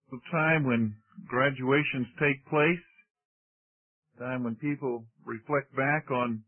of time when graduations take place, time when people reflect back on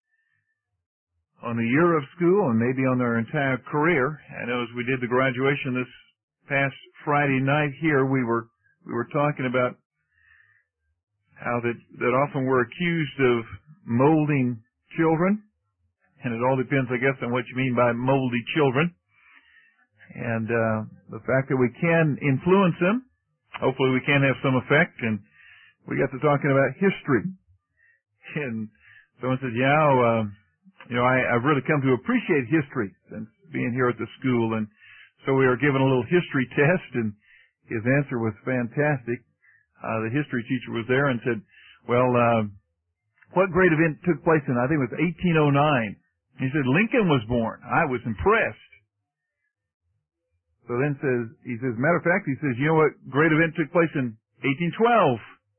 a year of school and maybe on their entire career. I know as we did the graduation this past Friday night here, we were talking about how that often we're accused of molding children, and it all depends, I guess, on what you mean by moldy children. And the fact that we can influence them, hopefully we can have some effect. And we got to talking about history. And someone said, I've really come to appreciate history since being here at the school. And so we were given a little history test, and his answer was fantastic. The history teacher was there and said, what great event took place in, I think it was 1809. He said, Lincoln was born. I was impressed. So then he says, matter of fact, he says, you know what great event took place in 1812?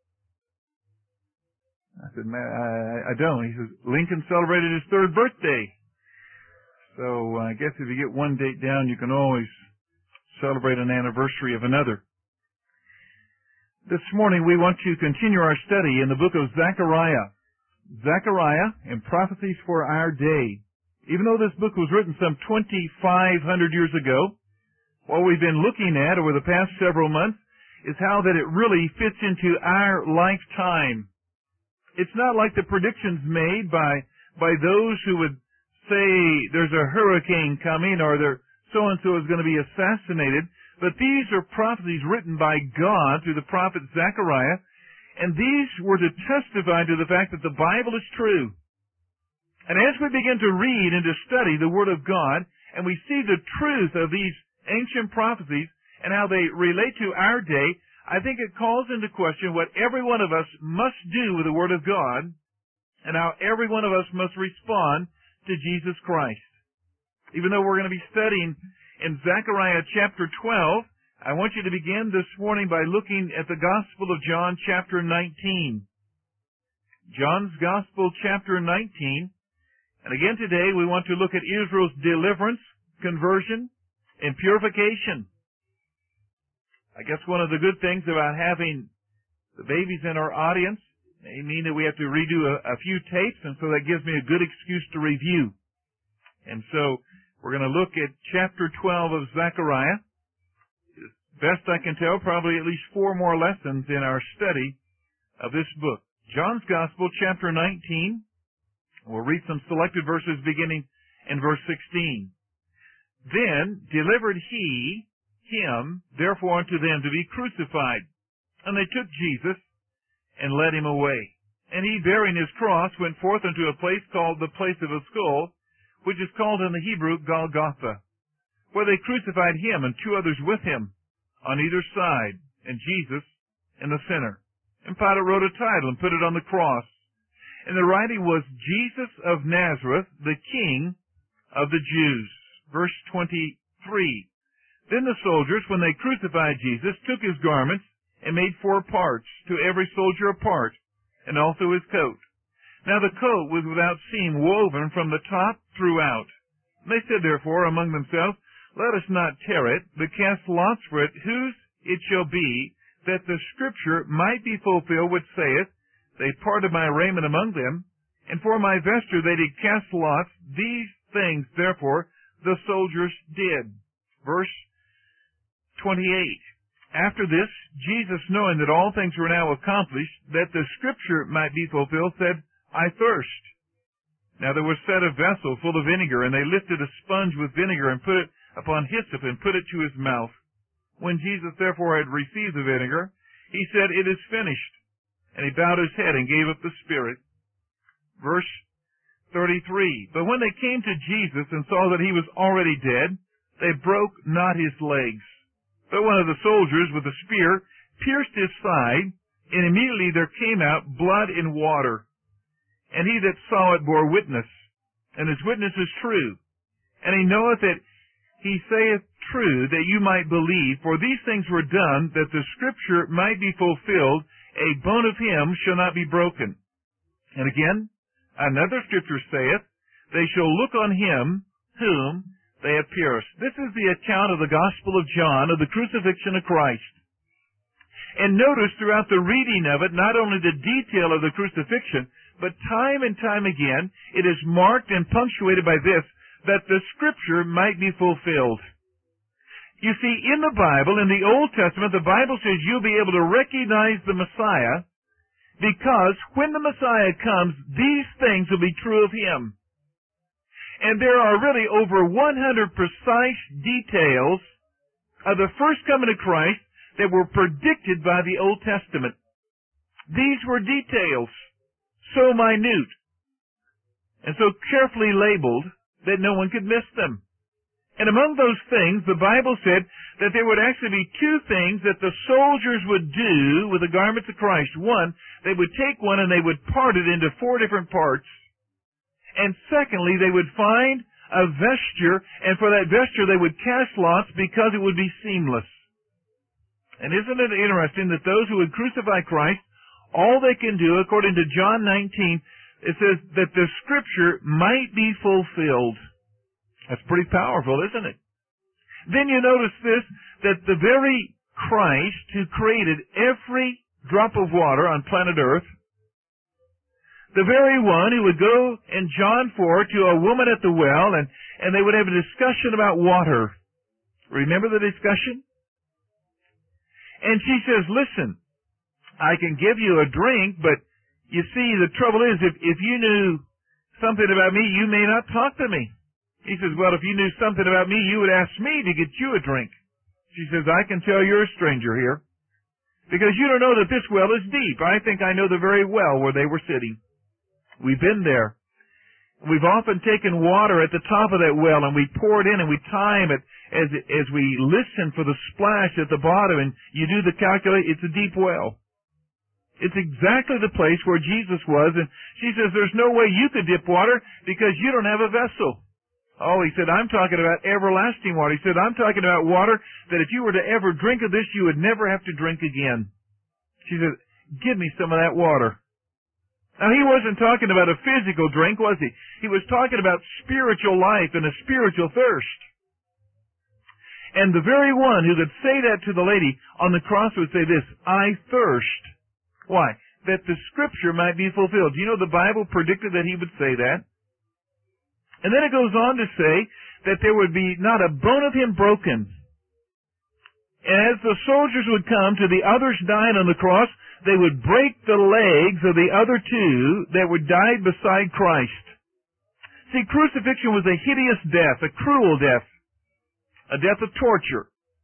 I said, I don't. He says, Lincoln celebrated his 3rd birthday. So I guess if you get one date down, you can always celebrate an anniversary of another. This morning we want to continue our study in the book of Zechariah. Zechariah and Prophecies for Our Day. Even though this book was written some 2,500 years ago, what we've been looking at over the past several months is how that it really fits into our lifetime. It's not like the predictions made by those who would say there's a hurricane coming or so-and-so is going to be assassinated, but these are prophecies written by God through the prophet Zechariah, and these were to testify to the fact that the Bible is true. And as we begin to read and to study the Word of God, and we see the truth of these ancient prophecies and how they relate to our day, I think it calls into question what every one of us must do with the Word of God and how every one of us must respond to Jesus Christ. Even though we're going to be studying in Zechariah chapter 12, I want you to begin this morning by looking at the Gospel of John chapter 19. John's Gospel chapter 19. And again today we want to look at Israel's deliverance, conversion, and purification. I guess one of the good things about having the babies in our audience may mean that we have to redo a few tapes, and so that gives me a good excuse to review. And so we're going to look at chapter 12 of Zechariah. Best I can tell, probably at least 4 more lessons in our study of this book. John's Gospel, chapter 19. We'll read some selected verses beginning in verse 16. Then delivered him, therefore, unto them to be crucified. And they took Jesus and led him away. And he, bearing his cross, went forth unto a place called the place of a skull, which is called in the Hebrew Golgotha, where they crucified him and 2 others with him on either side, and Jesus in the center. And Pilate wrote a title and put it on the cross. And the writing was, Jesus of Nazareth, the King of the Jews. Verse 23. Then the soldiers, when they crucified Jesus, took his garments and made 4 parts, to every soldier a part, and also his coat. Now the coat was without seam, woven from the top throughout. They said therefore among themselves, Let us not tear it, but cast lots for it, whose it shall be, that the scripture might be fulfilled which saith, They parted my raiment among them, and for my vesture they did cast lots. These things therefore the soldiers did. Verse 28. After this, Jesus, knowing that all things were now accomplished, that the scripture might be fulfilled, said, I thirst. Now there was set a vessel full of vinegar, and they lifted a sponge with vinegar and put it upon hyssop and put it to his mouth. When Jesus therefore had received the vinegar, he said, It is finished. And he bowed his head and gave up the spirit. Verse 33. But when they came to Jesus and saw that he was already dead, they broke not his legs. But one of the soldiers with a spear pierced his side, and immediately there came out blood and water. And he that saw it bore witness, and his witness is true. And he knoweth that he saith true, that you might believe, for these things were done, that the scripture might be fulfilled, a bone of him shall not be broken. And again, another scripture saith, They shall look on him whom they have pierced. This is the account of the Gospel of John, of the crucifixion of Christ. And notice throughout the reading of it, not only the detail of the crucifixion, but time and time again, it is marked and punctuated by this, that the Scripture might be fulfilled. You see, in the Bible, in the Old Testament, the Bible says you'll be able to recognize the Messiah because when the Messiah comes, these things will be true of Him. And there are really over 100 precise details of the first coming of Christ that were predicted by the Old Testament. These were details, so minute, and so carefully labeled that no one could miss them. And among those things, the Bible said that there would actually be two things that the soldiers would do with the garments of Christ. One, they would take one and they would part it into 4 different parts. And secondly, they would find a vesture, and for that vesture they would cast lots because it would be seamless. And isn't it interesting that those who would crucify Christ, all they can do, according to John 19, it says that the Scripture might be fulfilled. That's pretty powerful, isn't it? Then you notice this, that the very Christ who created every drop of water on planet Earth, the very one who would go in John 4 to a woman at the well and they would have a discussion about water. Remember the discussion? And she says, listen, I can give you a drink, but you see, the trouble is, if you knew something about me, you may not talk to me. He says, well, if you knew something about me, you would ask me to get you a drink. She says, I can tell you're a stranger here, because you don't know that this well is deep. I think I know the very well where they were sitting. We've been there. We've often taken water at the top of that well and we pour it in and we time it as we listen for the splash at the bottom, and you do the calculate, it's a deep well. It's exactly the place where Jesus was, and she says, there's no way you could dip water because you don't have a vessel. Oh, he said, I'm talking about everlasting water. He said, I'm talking about water that if you were to ever drink of this, you would never have to drink again. She said, give me some of that water. Now, he wasn't talking about a physical drink, was he? He was talking about spiritual life and a spiritual thirst. And the very one who could say that to the lady on the cross would say this, I thirst. Why? That the Scripture might be fulfilled. Do you know the Bible predicted that he would say that? And then it goes on to say that there would be not a bone of him broken. And as the soldiers would come to the others dying on the cross, they would break the legs of the other two that were died beside Christ. See, crucifixion was a hideous death, a cruel death, a death of torture.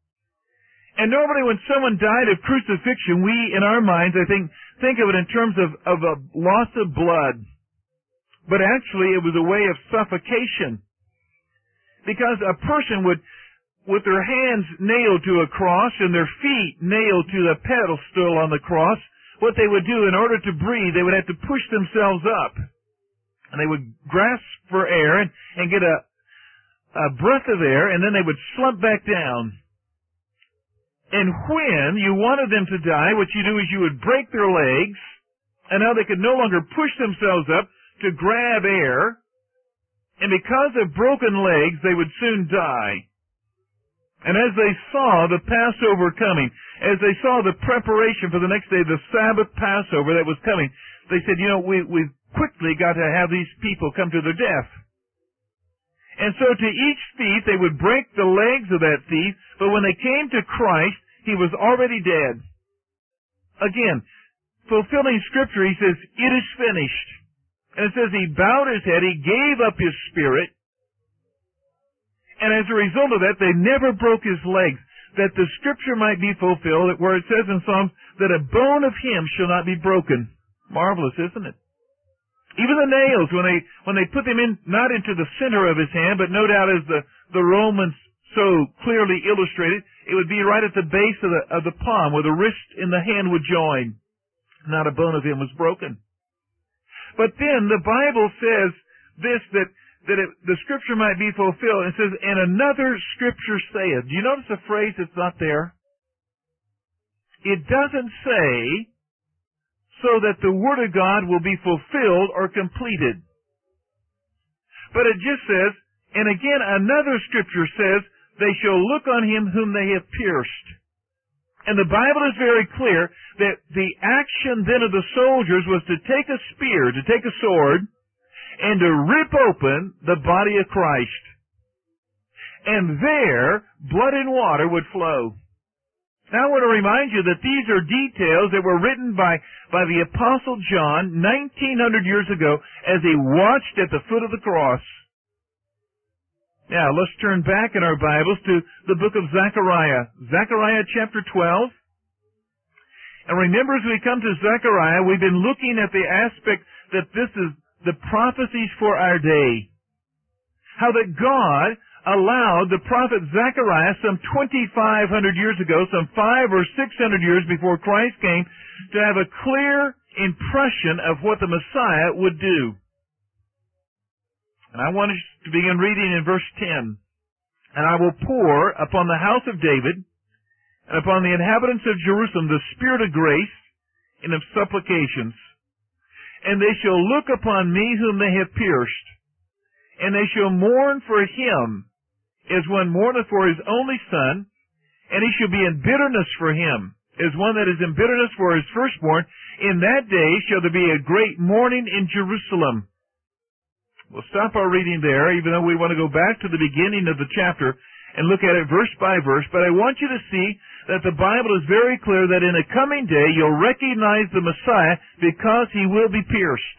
And normally when someone died of crucifixion, we, in our minds, I think of it in terms of a loss of blood. But actually, it was a way of suffocation. Because a person would, with their hands nailed to a cross and their feet nailed to the pedestal on the cross, what they would do in order to breathe, they would have to push themselves up. And they would grasp for air and get a breath of air, and then they would slump back down. And when you wanted them to die, what you do is you would break their legs, and now they could no longer push themselves up to grab air, and because of broken legs, they would soon die. And as they saw the Passover coming, as they saw the preparation for the next day, the Sabbath Passover that was coming, they said, you know, we've quickly got to have these people come to their death. And so to each thief, they would break the legs of that thief, but when they came to Christ, he was already dead. Again, fulfilling Scripture, he says, it is finished. And it says he bowed his head, he gave up his spirit, and as a result of that, they never broke his legs, that the Scripture might be fulfilled, where it says in Psalms that a bone of him shall not be broken. Marvelous, isn't it? Even the nails, when they put them in, not into the center of his hand, but no doubt as the Romans so clearly illustrated, it would be right at the base of the palm, where the wrist and the hand would join. Not a bone of him was broken. But then the Bible says this, that the Scripture might be fulfilled. It says, and another Scripture saith. Do you notice a phrase that's not there? It doesn't say, so that the Word of God will be fulfilled or completed. But it just says, and again another Scripture says, they shall look on him whom they have pierced. And the Bible is very clear that the action then of the soldiers was to take a spear, to take a sword, and to rip open the body of Christ. And there, blood and water would flow. Now I want to remind you that these are details that were written by the Apostle John 1900 years ago as he watched at the foot of the cross. Now, let's turn back in our Bibles to the book of Zechariah. Zechariah chapter 12. And remember, as we come to Zechariah, we've been looking at the aspect that this is the prophecies for our day. How that God allowed the prophet Zechariah some 2,500 years ago, some 500 or 600 years before Christ came, to have a clear impression of what the Messiah would do. And I want us to begin reading in verse 10. And I will pour upon the house of David and upon the inhabitants of Jerusalem the spirit of grace and of supplications. And they shall look upon me whom they have pierced. And they shall mourn for him as one mourneth for his only son. And he shall be in bitterness for him as one that is in bitterness for his firstborn. In that day shall there be a great mourning in Jerusalem. We'll stop our reading there, even though we want to go back to the beginning of the chapter and look at it verse by verse. But I want you to see that the Bible is very clear that in a coming day you'll recognize the Messiah because he will be pierced.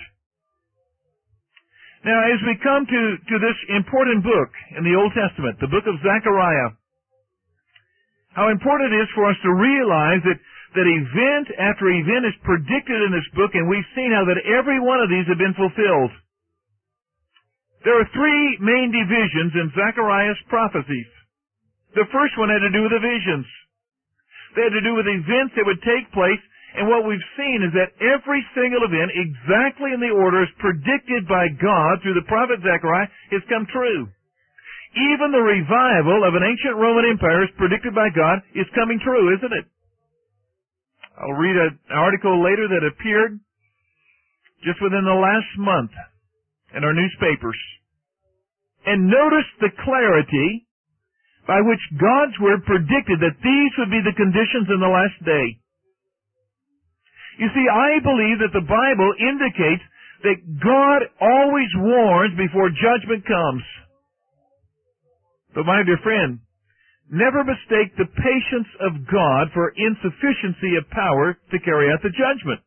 Now, as we come to this important book in the Old Testament, the book of Zechariah, how important it is for us to realize that event after event is predicted in this book, and we've seen how that every one of these have been fulfilled. There are three main divisions in Zechariah's prophecies. The first one had to do with the visions. They had to do with events that would take place, and what we've seen is that every single event, exactly in the order as predicted by God through the prophet Zechariah, has come true. Even the revival of an ancient Roman Empire as predicted by God is coming true, isn't it? I'll read an article later that appeared just within the last month in our newspapers. And notice the clarity by which God's Word predicted that these would be the conditions in the last day. You see, I believe that the Bible indicates that God always warns before judgment comes. But my dear friend, never mistake the patience of God for insufficiency of power to carry out the judgment.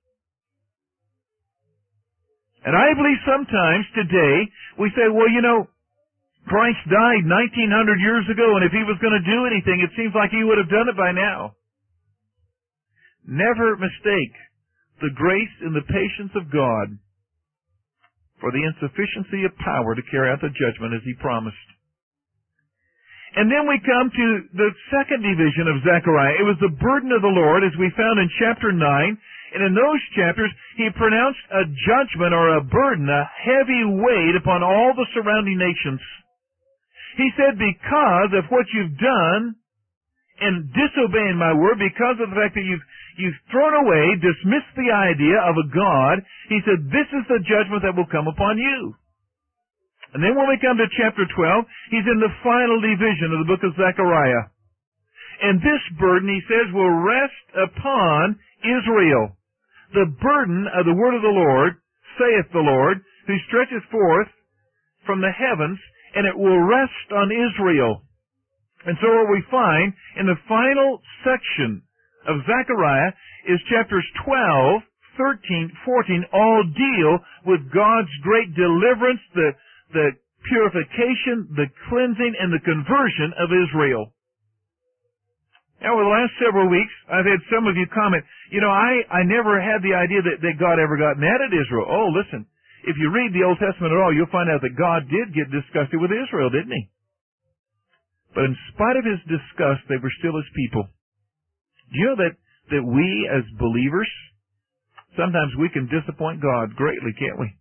And I believe sometimes today we say, well, you know, Christ died 1,900 years ago, and if he was going to do anything, it seems like he would have done it by now. Never mistake the grace and the patience of God for the insufficiency of power to carry out the judgment as he promised. And then we come to the second division of Zechariah. It was the burden of the Lord, as we found in chapter 9. And in those chapters, he pronounced a judgment or a burden, a heavy weight upon all the surrounding nations. He said, because of what you've done in disobeying my word, because of the fact that you've thrown away, dismissed the idea of a God, he said, this is the judgment that will come upon you. And then when we come to chapter 12, he's in the final division of the book of Zechariah. And this burden, he says, will rest upon Israel. The burden of the word of the Lord, saith the Lord, who stretcheth forth from the heavens, and it will rest on Israel. And so what we find in the final section of Zechariah is chapters 12, 13, 14, all deal with God's great deliverance, the purification, the cleansing, and the conversion of Israel. Now, over the last several weeks, I've had some of you comment, you know, I never had the idea that God ever got mad at Israel. Oh, listen, if you read the Old Testament at all, you'll find out that God did get disgusted with Israel, didn't he? But in spite of his disgust, they were still his people. Do you know that we as believers, sometimes we can disappoint God greatly, can't we?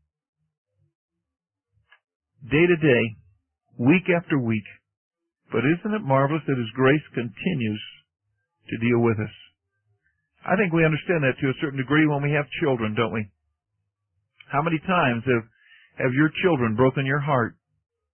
Day to day, week after week. But isn't it marvelous that his grace continues to deal with us? I think we understand that to a certain degree when we have children, don't we? How many times have your children broken your heart,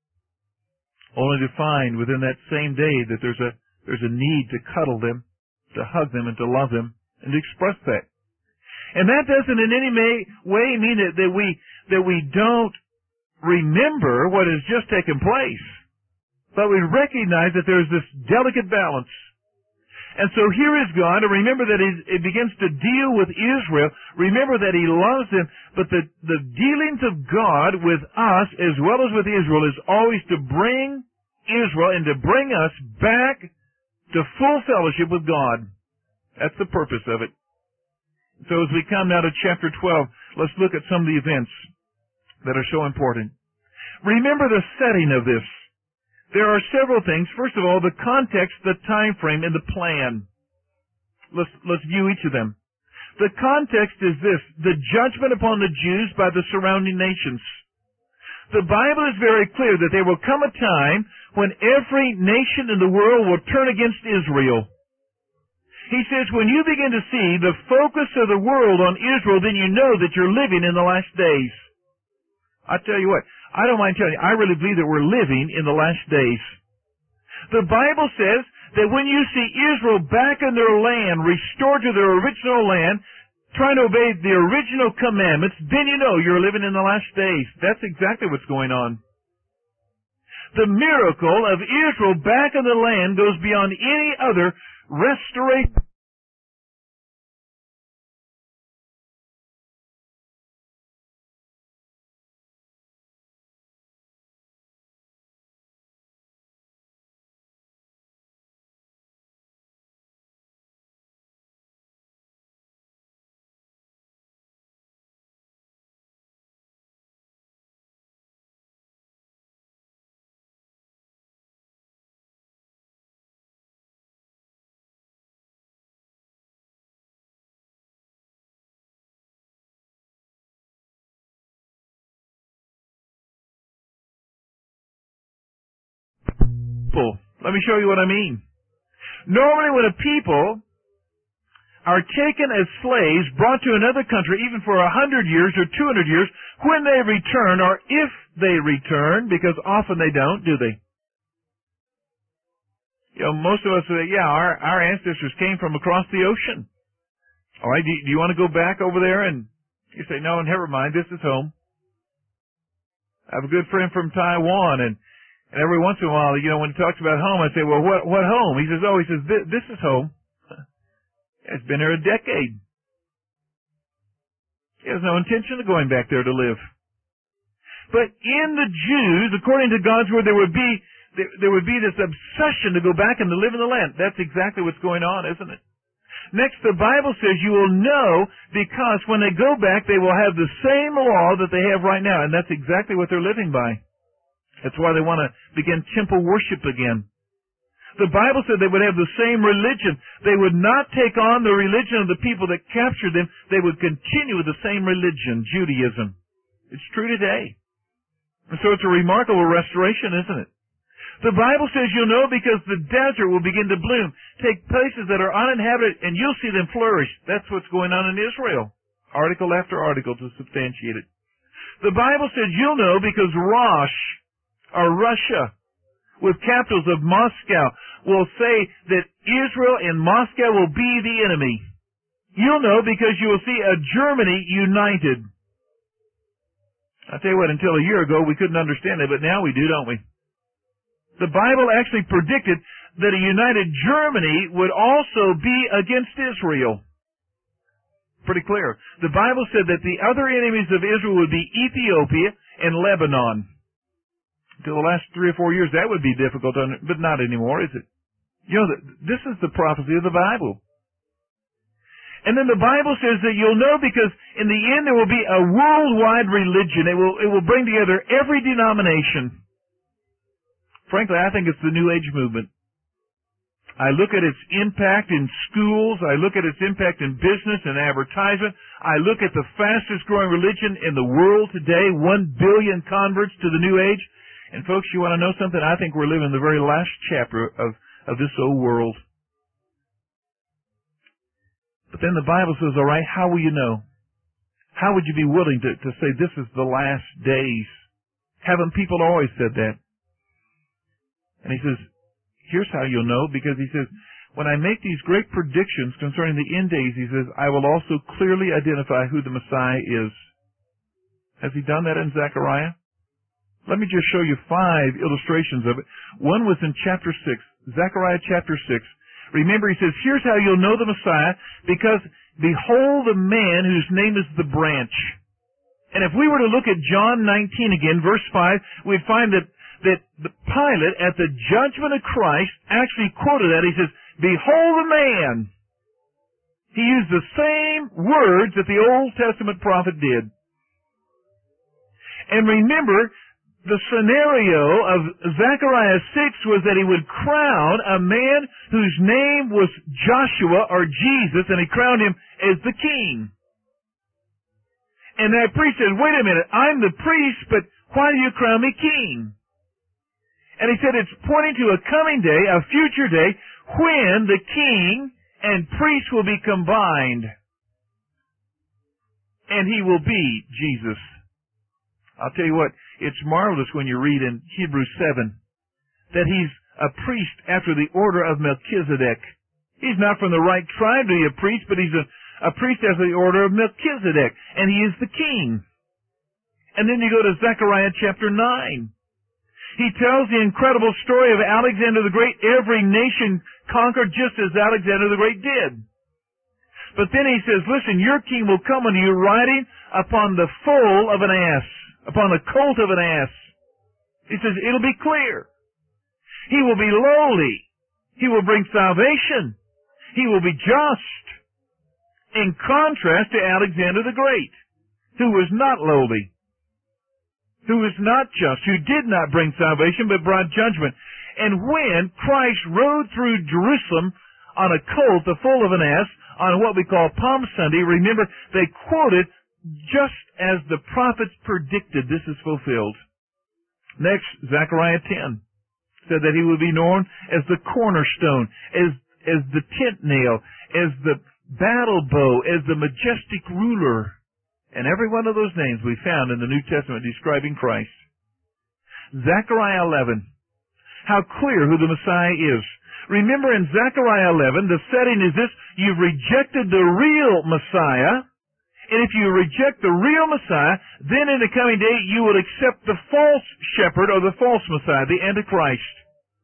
only to find within that same day that there's a need to cuddle them to hug them and to love them and to express that. And that doesn't in any way mean that we don't remember what has just taken place. But we recognize that there's this delicate balance. And so here is God, and remember that it begins to deal with Israel. Remember that He loves them, but the dealings of God with us as well as with Israel is always to bring Israel and to bring us back to full fellowship with God. That's the purpose of it. So as we come now to chapter 12, let's look at some of the events that are so important. Remember the setting of this. There are several things. First of all, the context, the time frame, and the plan. Let's view each of them. The context is this: the judgment upon the Jews by the surrounding nations. The Bible is very clear that there will come a time when every nation in the world will turn against Israel. He says, when you begin to see the focus of the world on Israel, then you know that you're living in the last days. I tell you what, I don't mind telling you, I really believe that we're living in the last days. The Bible says that when you see Israel back in their land, restored to their original land, trying to obey the original commandments, then you know you're living in the last days. That's exactly what's going on. The miracle of Israel back in the land goes beyond any other restoration. Let me show you what I mean. Normally when a people are taken as slaves, brought to another country, even for 100 years or 200 years, when they return, or if they return, because often they don't, do they? You know, most of us say, yeah, our ancestors came from across the ocean. All right, do you want to go back over there? And you say, no, never mind, this is home. I have a good friend from Taiwan, and every once in a while, you know, when he talks about home, I say, well, what home? He says, this is home. It's been there a decade. He has no intention of going back there to live. But in the Jews, according to God's word, there would be this obsession to go back and to live in the land. That's exactly what's going on, isn't it? Next, the Bible says you will know because when they go back, they will have the same law that they have right now, and that's exactly what they're living by. That's why they want to begin temple worship again. The Bible said they would have the same religion. They would not take on the religion of the people that captured them. They would continue with the same religion, Judaism. It's true today. And so it's a remarkable restoration, isn't it? The Bible says you'll know because the desert will begin to bloom, take places that are uninhabited, and you'll see them flourish. That's what's going on in Israel. Article after article to substantiate it. The Bible says you'll know because Rosh, or Russia, with capitals of Moscow, will say that Israel and Moscow will be the enemy. You'll know because you will see a Germany united. I'll tell you what, until a year ago we couldn't understand it, but now we do, don't we? The Bible actually predicted that a united Germany would also be against Israel. Pretty clear. The Bible said that the other enemies of Israel would be Ethiopia and Lebanon. Until the last 3 or 4 years, that would be difficult, but not anymore, is it? You know, this is the prophecy of the Bible. And then the Bible says that you'll know because in the end there will be a worldwide religion. It will bring together every denomination. Frankly, I think it's the New Age movement. I look at its impact in schools. I look at its impact in business and advertisement. I look at the fastest growing religion in the world today, 1 billion converts to the New Age. And folks, you want to know something? I think we're living the very last chapter of this old world. But then the Bible says, all right, how will you know? How would you be willing to say this is the last days? Haven't people always said that? And he says, here's how you'll know, because he says, when I make these great predictions concerning the end days, he says, I will also clearly identify who the Messiah is. Has he done that in Zechariah? Let me just show you 5 illustrations of it. One was in chapter 6, Zechariah chapter 6. Remember, he says, here's how you'll know the Messiah, because behold a man whose name is the branch. And if we were to look at John 19 again, verse 5, we'd find that the Pilate, at the judgment of Christ, actually quoted that. He says, behold the man. He used the same words that the Old Testament prophet did. And remember, the scenario of Zechariah 6 was that he would crown a man whose name was Joshua or Jesus, and he crowned him as the king. And that priest said, wait a minute, I'm the priest, but why do you crown me king? And he said it's pointing to a coming day, a future day, when the king and priest will be combined. And he will be Jesus. I'll tell you what, it's marvelous when you read in Hebrews 7 that he's a priest after the order of Melchizedek. He's not from the right tribe to be a priest, but he's a priest after the order of Melchizedek, and he is the king. And then you go to Zechariah chapter 9. He tells the incredible story of Alexander the Great. Every nation conquered just as Alexander the Great did. But then he says, listen, your king will come unto you riding upon the foal of an ass, upon the colt of an ass. He says, it'll be clear. He will be lowly. He will bring salvation. He will be just. In contrast to Alexander the Great, who was not lowly, who was not just, who did not bring salvation but brought judgment. And when Christ rode through Jerusalem on a colt, the foal of an ass, on what we call Palm Sunday, remember, they quoted just as the prophets predicted, this is fulfilled. Next, Zechariah 10 said that he would be known as the cornerstone, as the tent nail, as the battle bow, as the majestic ruler. And every one of those names we found in the New Testament describing Christ. Zechariah 11. How clear who the Messiah is. Remember in Zechariah 11, the setting is this: you've rejected the real Messiah, and if you reject the real Messiah, then in the coming day you will accept the false shepherd or the false Messiah, the Antichrist.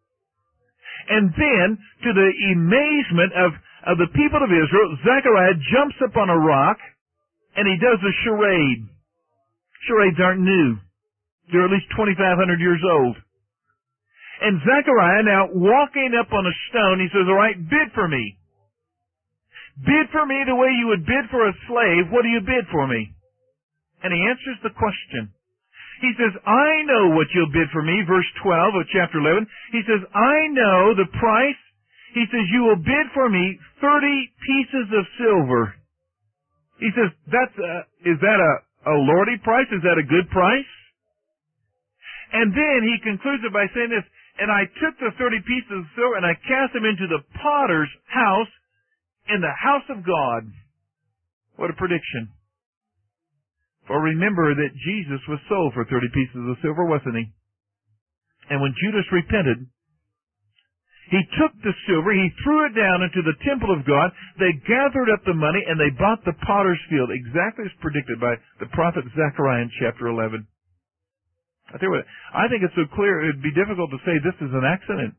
And then, to the amazement of the people of Israel, Zechariah jumps up on a rock, and he does a charade. Charades aren't new. They're at least 2,500 years old. And Zechariah, now walking up on a stone, he says, all right, bid for me. Bid for me the way you would bid for a slave. What do you bid for me? And he answers the question. He says, I know what you'll bid for me, verse 12 of chapter 11. He says, I know the price. He says, you will bid for me 30 pieces of silver. He says, is that a lordly price? Is that a good price? And then he concludes it by saying this, and I took the 30 pieces of silver and I cast them into the potter's house in the house of God. What a prediction. For remember that Jesus was sold for 30 pieces of silver, wasn't he? And when Judas repented, he took the silver, he threw it down into the temple of God, they gathered up the money, and they bought the potter's field, exactly as predicted by the prophet Zechariah in chapter 11. I tell you what, I think it's so clear it would be difficult to say this is an accident.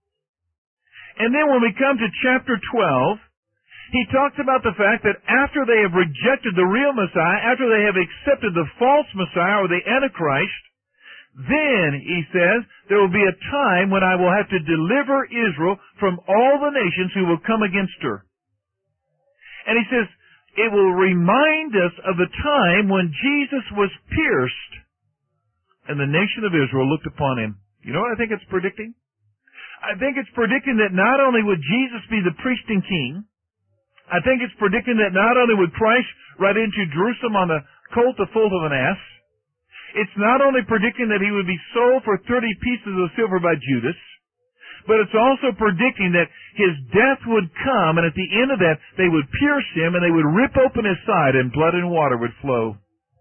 And then when we come to chapter 12, he talks about the fact that after they have rejected the real Messiah, after they have accepted the false Messiah or the Antichrist, then, he says, there will be a time when I will have to deliver Israel from all the nations who will come against her. And he says, it will remind us of the time when Jesus was pierced and the nation of Israel looked upon him. You know what I think it's predicting? I think it's predicting that not only would Jesus be the priest and king, I think it's predicting that not only would Christ ride into Jerusalem on the colt, the foal of an ass, it's not only predicting that he would be sold for 30 pieces of silver by Judas, but it's also predicting that his death would come, and at the end of that, they would pierce him, and they would rip open his side, and blood and water would flow.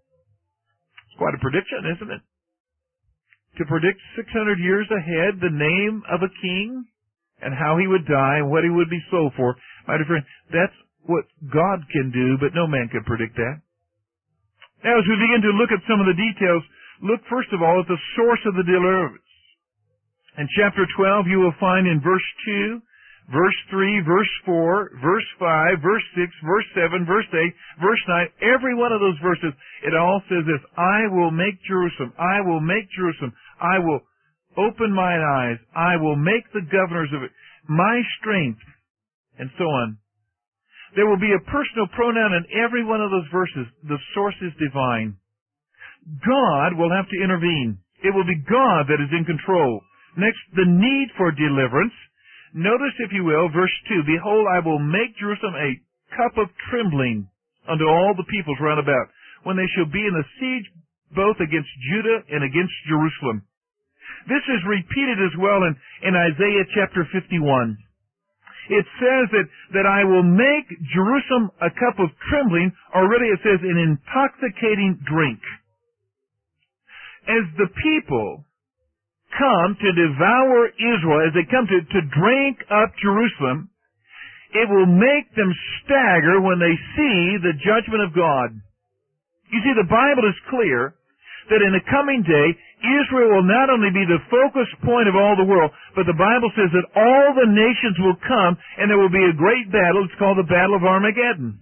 It's quite a prediction, isn't it? To predict 600 years ahead the name of a king and how he would die and what he would be sold for. My dear friend, that's what God can do, but no man can predict that. Now, as we begin to look at some of the details, look first of all at the source of the deliverance. In chapter 12, you will find in verse 2, verse 3, verse 4, verse 5, verse 6, verse 7, verse 8, verse 9, every one of those verses, it all says this: I will make Jerusalem, I will make Jerusalem, I will open mine eyes, I will make the governors of it my strength, and so on. There will be a personal pronoun in every one of those verses. The source is divine. God will have to intervene. It will be God that is in control. Next, the need for deliverance. Notice, if you will, verse 2, Behold, I will make Jerusalem a cup of trembling unto all the peoples round about, when they shall be in the siege both against Judah and against Jerusalem. This is repeated as well in Isaiah chapter 51. It says that I will make Jerusalem a cup of trembling, or really it says an intoxicating drink. As the people come to devour Israel, as they come to drink up Jerusalem, it will make them stagger when they see the judgment of God. You see, the Bible is clear that in the coming day, Israel will not only be the focus point of all the world, but the Bible says that all the nations will come and there will be a great battle. It's called the Battle of Armageddon.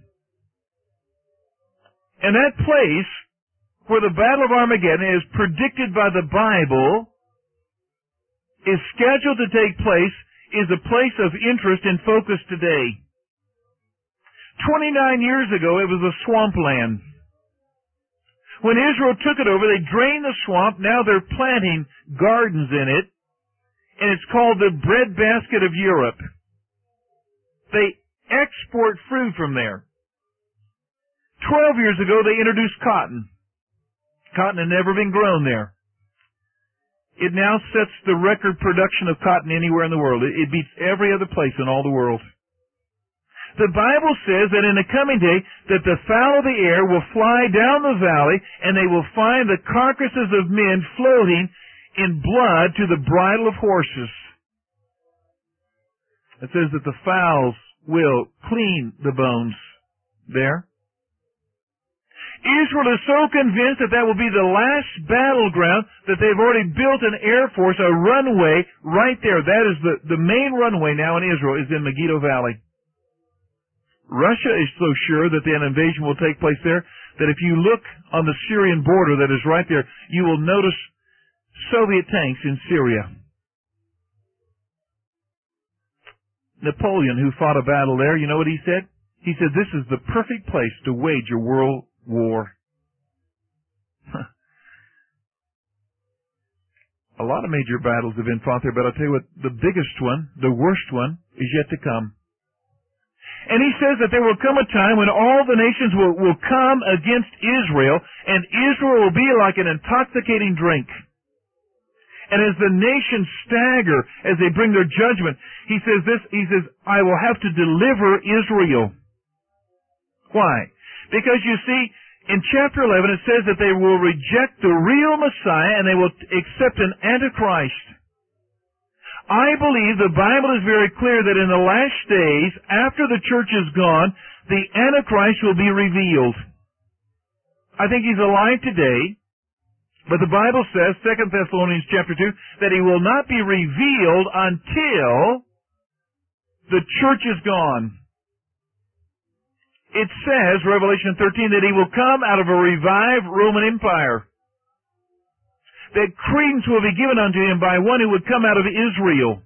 And that place where the Battle of Armageddon is predicted by the Bible is scheduled to take place is a place of interest and focus today. 29 years ago, it was a swampland. When Israel took it over, they drained the swamp. Now they're planting gardens in it, and it's called the breadbasket of Europe. They export fruit from there. 12 years ago, they introduced cotton. Cotton had never been grown there. It now sets the record production of cotton anywhere in the world. It beats every other place in all the world. The Bible says that in the coming day that the fowl of the air will fly down the valley and they will find the carcasses of men floating in blood to the bridle of horses. It says that the fowls will clean the bones there. Israel is so convinced that that will be the last battleground that they've already built an air force, a runway right there. That is the main runway now in Israel is in Megiddo Valley. Russia is so sure that an invasion will take place there that if you look on the Syrian border that is right there, you will notice Soviet tanks in Syria. Napoleon, who fought a battle there, you know what he said? He said, this is the perfect place to wage a world war. A lot of major battles have been fought there, but I'll tell you what, the biggest one, the worst one, is yet to come. And he says that there will come a time when all the nations will come against Israel, and Israel will be like an intoxicating drink. And as the nations stagger, as they bring their judgment, he says, I will have to deliver Israel. Why? Because you see, in chapter 11 it says that they will reject the real Messiah and they will accept an Antichrist. I believe the Bible is very clear that in the last days, after the church is gone, the Antichrist will be revealed. I think he's alive today, but the Bible says, 2 Thessalonians chapter 2, that he will not be revealed until the church is gone. It says, Revelation 13, that he will come out of a revived Roman Empire. That credence will be given unto him by one who would come out of Israel.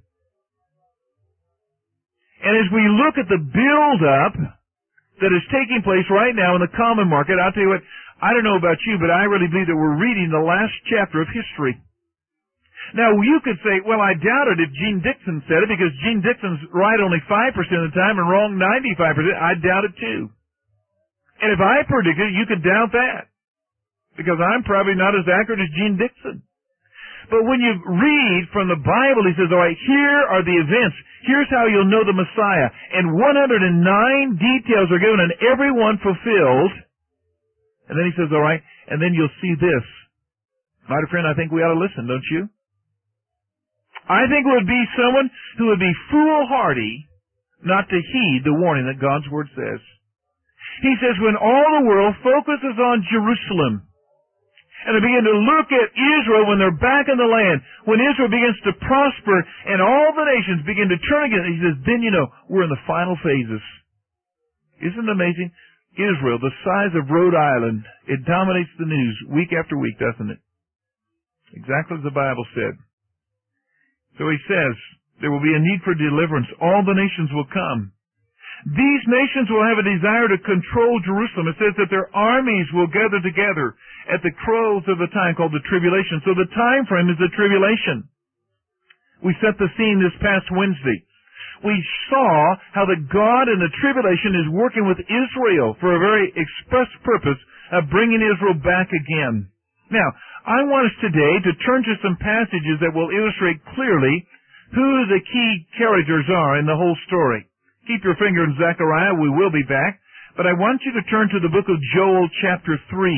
And as we look at the build-up that is taking place right now in the common market, I'll tell you what, I don't know about you, but I really believe that we're reading the last chapter of history. Now, you could say, well, I doubt it if Gene Dixon said it, because Gene Dixon's right only 5% of the time and wrong 95%. I doubt it too. And if I predict it, you could doubt that, because I'm probably not as accurate as Gene Dixon. But when you read from the Bible, he says, all right, here are the events. Here's how you'll know the Messiah. And 109 details are given and every one fulfilled. And then he says, all right, and then you'll see this. My dear friend, I think we ought to listen, don't you? I think it would be someone who would be foolhardy not to heed the warning that God's Word says. He says, when all the world focuses on Jerusalem, and they begin to look at Israel when they're back in the land, when Israel begins to prosper, and all the nations begin to turn against it, he says, then you know, we're in the final phases. Isn't it amazing? Israel, the size of Rhode Island, it dominates the news week after week, doesn't it? Exactly as the Bible said. So he says, there will be a need for deliverance. All the nations will come. These nations will have a desire to control Jerusalem. It says that their armies will gather together at the close of the time called the tribulation. So the time frame is the tribulation. We set the scene this past Wednesday. We saw how that God in the tribulation is working with Israel for a very express purpose of bringing Israel back again. Now, I want us today to turn to some passages that will illustrate clearly who the key characters are in the whole story. Keep your finger in Zechariah. We will be back. But I want you to turn to the book of Joel chapter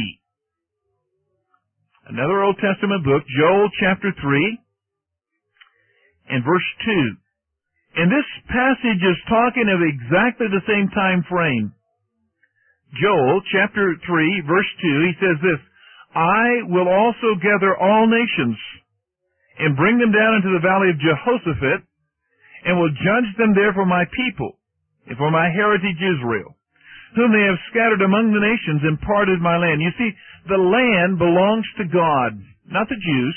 3. Another Old Testament book, Joel chapter 3 and verse 2. And this passage is talking of exactly the same time frame. Joel chapter 3 verse 2, he says this, I will also gather all nations and bring them down into the valley of Jehoshaphat and will judge them there for my people and for my heritage Israel, whom they have scattered among the nations and parted my land. You see, the land belongs to God, not the Jews.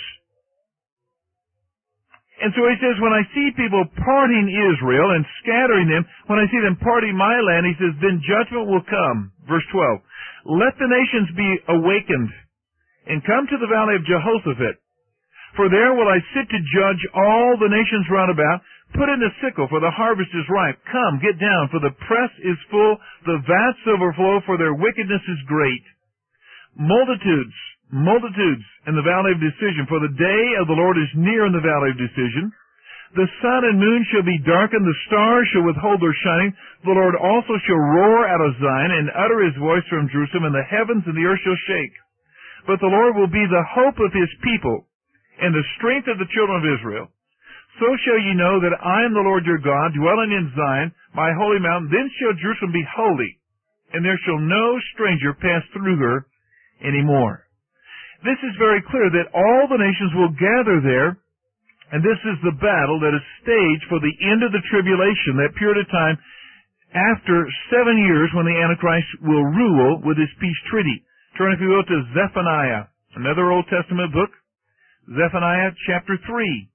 And so he says, when I see people parting Israel and scattering them, when I see them parting my land, he says, then judgment will come. Verse 12, let the nations be awakened and come to the valley of Jehoshaphat. For there will I sit to judge all the nations round about. Put in the sickle, for the harvest is ripe. Come, get down, for the press is full, the vats overflow, for their wickedness is great. Multitudes in the valley of decision, for the day of the Lord is near in the valley of decision. The sun and moon shall be darkened, the stars shall withhold their shining. The Lord also shall roar out of Zion and utter his voice from Jerusalem, and the heavens and the earth shall shake. But the Lord will be the hope of his people and the strength of the children of Israel. So shall ye know that I am the Lord your God, dwelling in Zion, my holy mountain. Then shall Jerusalem be holy, and there shall no stranger pass through her any more. This is very clear that all the nations will gather there, and this is the battle that is staged for the end of the tribulation, that period of time after 7 years when the Antichrist will rule with his peace treaty. Turn, if you will, to Zephaniah, another Old Testament book, Zephaniah chapter 3.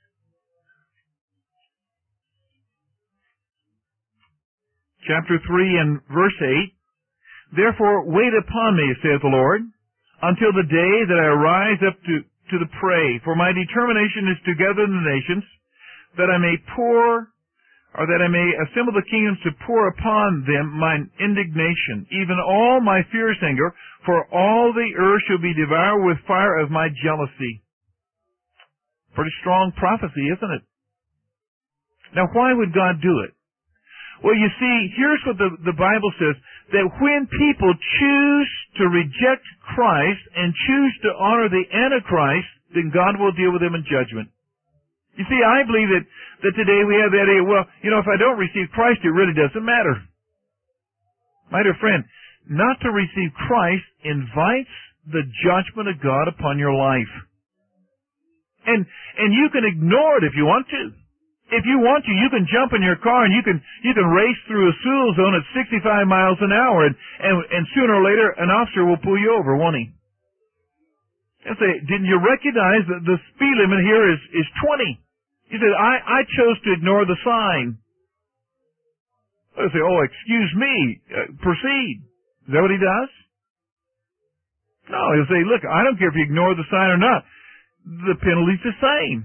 Chapter 3 and verse 8, therefore wait upon me, saith the Lord, until the day that I arise up to the prey. For my determination is to gather the nations, that I may assemble the kingdoms to pour upon them mine indignation, even all my fierce anger, for all the earth shall be devoured with fire of my jealousy. Pretty strong prophecy, isn't it? Now, why would God do it? Well, you see, here's what the Bible says, that when people choose to reject Christ and choose to honor the Antichrist, then God will deal with them in judgment. You see, I believe that today we have the idea, well, if I don't receive Christ, it really doesn't matter. My dear friend, not to receive Christ invites the judgment of God upon your life. And you can ignore it if you want to. If you want to, you can jump in your car and you can race through a school zone at 65 miles an hour and sooner or later an officer will pull you over, won't he? And say, didn't you recognize that the speed limit here is 20? He said, I chose to ignore the sign. I say, oh, excuse me, proceed. Is that what he does? No, he'll say, look, I don't care if you ignore the sign or not. The penalty's the same.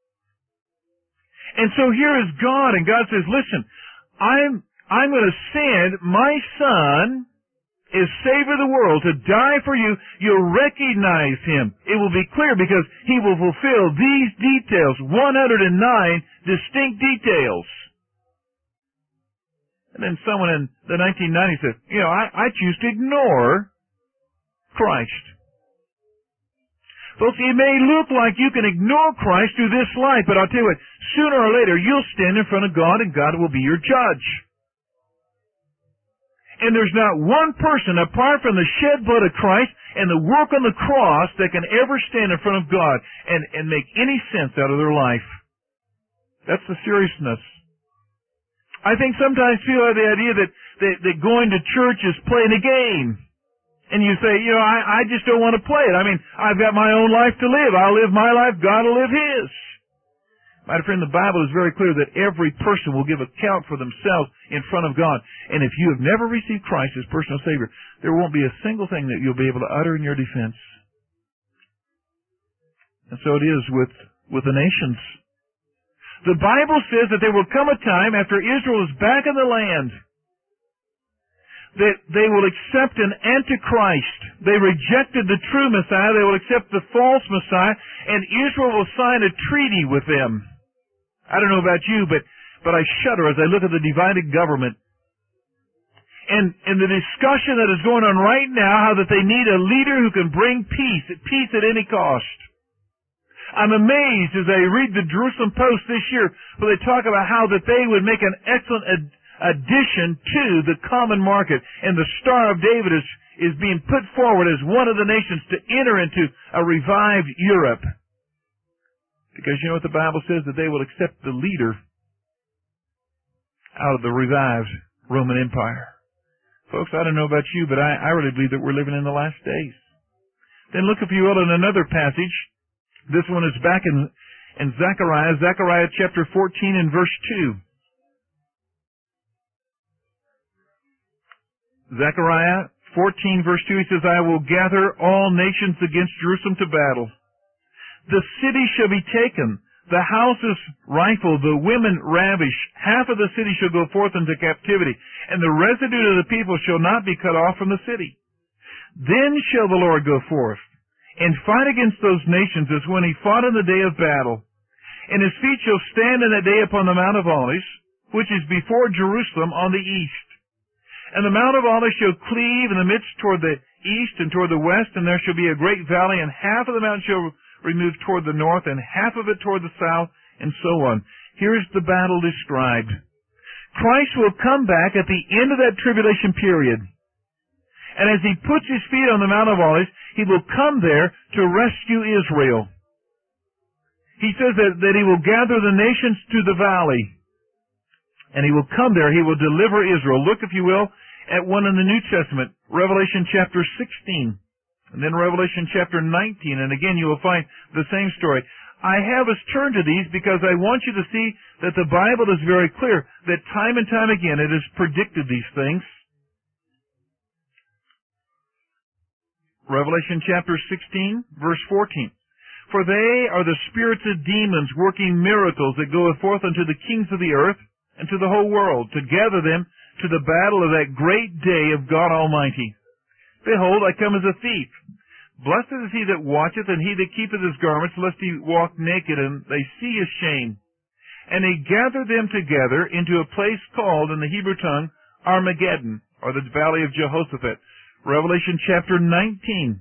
And so here is God, and God says, listen, I'm going to send my Son as Savior of the world to die for you. You'll recognize Him. It will be clear because He will fulfill these details, 109 distinct details. And then someone in the 1990s said, I choose to ignore Christ. Folks, it may look like you can ignore Christ through this life, but I'll tell you what, sooner or later you'll stand in front of God and God will be your judge. And there's not one person apart from the shed blood of Christ and the work on the cross that can ever stand in front of God and make any sense out of their life. That's the seriousness. I think sometimes people have the idea that going to church is playing a game. And you say, I just don't want to play it. I mean, I've got my own life to live. I'll live my life. God will live His. My friend, the Bible is very clear that every person will give account for themselves in front of God. And if you have never received Christ as personal Savior, there won't be a single thing that you'll be able to utter in your defense. And so it is with the nations. The Bible says that there will come a time after Israel is back in the land that they will accept an antichrist. They rejected the true Messiah. They will accept the false Messiah, and Israel will sign a treaty with them. I don't know about you, but I shudder as I look at the divided government. And the discussion that is going on right now, how that they need a leader who can bring peace at any cost. I'm amazed as I read the Jerusalem Post this year, where they talk about how that they would make an excellent addition to the common market. And the Star of David is being put forward as one of the nations to enter into a revived Europe. Because you know what the Bible says? That they will accept the leader out of the revived Roman Empire. Folks, I don't know about you, but I really believe that we're living in the last days. Then look, if you will, in another passage. This one is back in Zechariah chapter 14 and verse 2. Zechariah 14 verse 2, he says, I will gather all nations against Jerusalem to battle. The city shall be taken, the houses rifled, the women ravished. Half of the city shall go forth into captivity, and the residue of the people shall not be cut off from the city. Then shall the Lord go forth and fight against those nations as when he fought in the day of battle. And his feet shall stand in that day upon the Mount of Olives, which is before Jerusalem on the east. And the Mount of Olives shall cleave in the midst toward the east and toward the west, and there shall be a great valley, and half of the mountain shall remove toward the north, and half of it toward the south, and so on. Here's the battle described. Christ will come back at the end of that tribulation period. And as he puts his feet on the Mount of Olives, he will come there to rescue Israel. He says that he will gather the nations to the valley. And he will come there, he will deliver Israel. Look, if you will, at one in the New Testament, Revelation chapter 16. And then Revelation chapter 19, and again you will find the same story. I have us turn to these because I want you to see that the Bible is very clear, that time and time again it has predicted these things. Revelation chapter 16, verse 14. For they are the spirits of demons working miracles that goeth forth unto the kings of the earth and to the whole world, to gather them to the battle of that great day of God Almighty. Behold, I come as a thief. Blessed is he that watcheth, and he that keepeth his garments, lest he walk naked, and they see his shame. And he gathered them together into a place called, in the Hebrew tongue, Armageddon, or the valley of Jehoshaphat. Revelation chapter 19.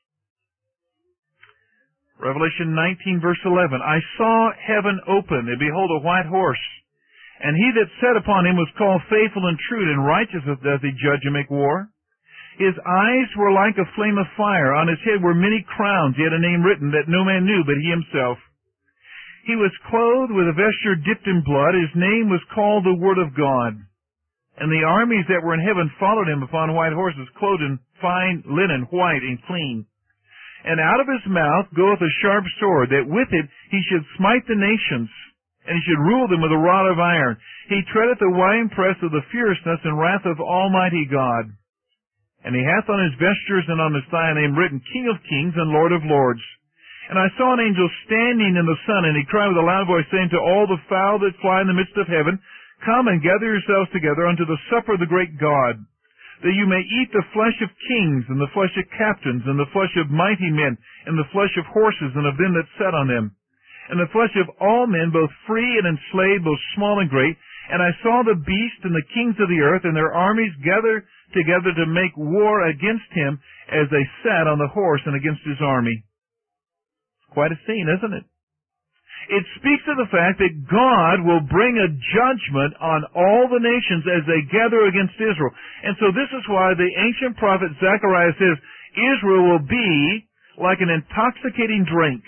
Revelation 19, verse 11. I saw heaven open, and behold, a white horse. And he that sat upon him was called Faithful and True, and righteous doth he judge and make war. His eyes were like a flame of fire. On his head were many crowns. He had a name written that no man knew but he himself. He was clothed with a vesture dipped in blood. His name was called the Word of God. And the armies that were in heaven followed him upon white horses, clothed in fine linen, white and clean. And out of his mouth goeth a sharp sword, that with it he should smite the nations, and he should rule them with a rod of iron. He treadeth the winepress of the fierceness and wrath of Almighty God. And he hath on his vestures and on his thigh a name written, King of Kings and Lord of Lords. And I saw an angel standing in the sun, and he cried with a loud voice, saying to all the fowl that fly in the midst of heaven, Come and gather yourselves together unto the supper of the great God, that you may eat the flesh of kings, and the flesh of captains, and the flesh of mighty men, and the flesh of horses, and of them that sat on them, and the flesh of all men, both free and enslaved, both small and great. And I saw the beast and the kings of the earth and their armies gather together to make war against him, as they sat on the horse and against his army. Quite a scene, isn't it? It speaks of the fact that God will bring a judgment on all the nations as they gather against Israel. And so this is why the ancient prophet Zechariah says, Israel will be like an intoxicating drink.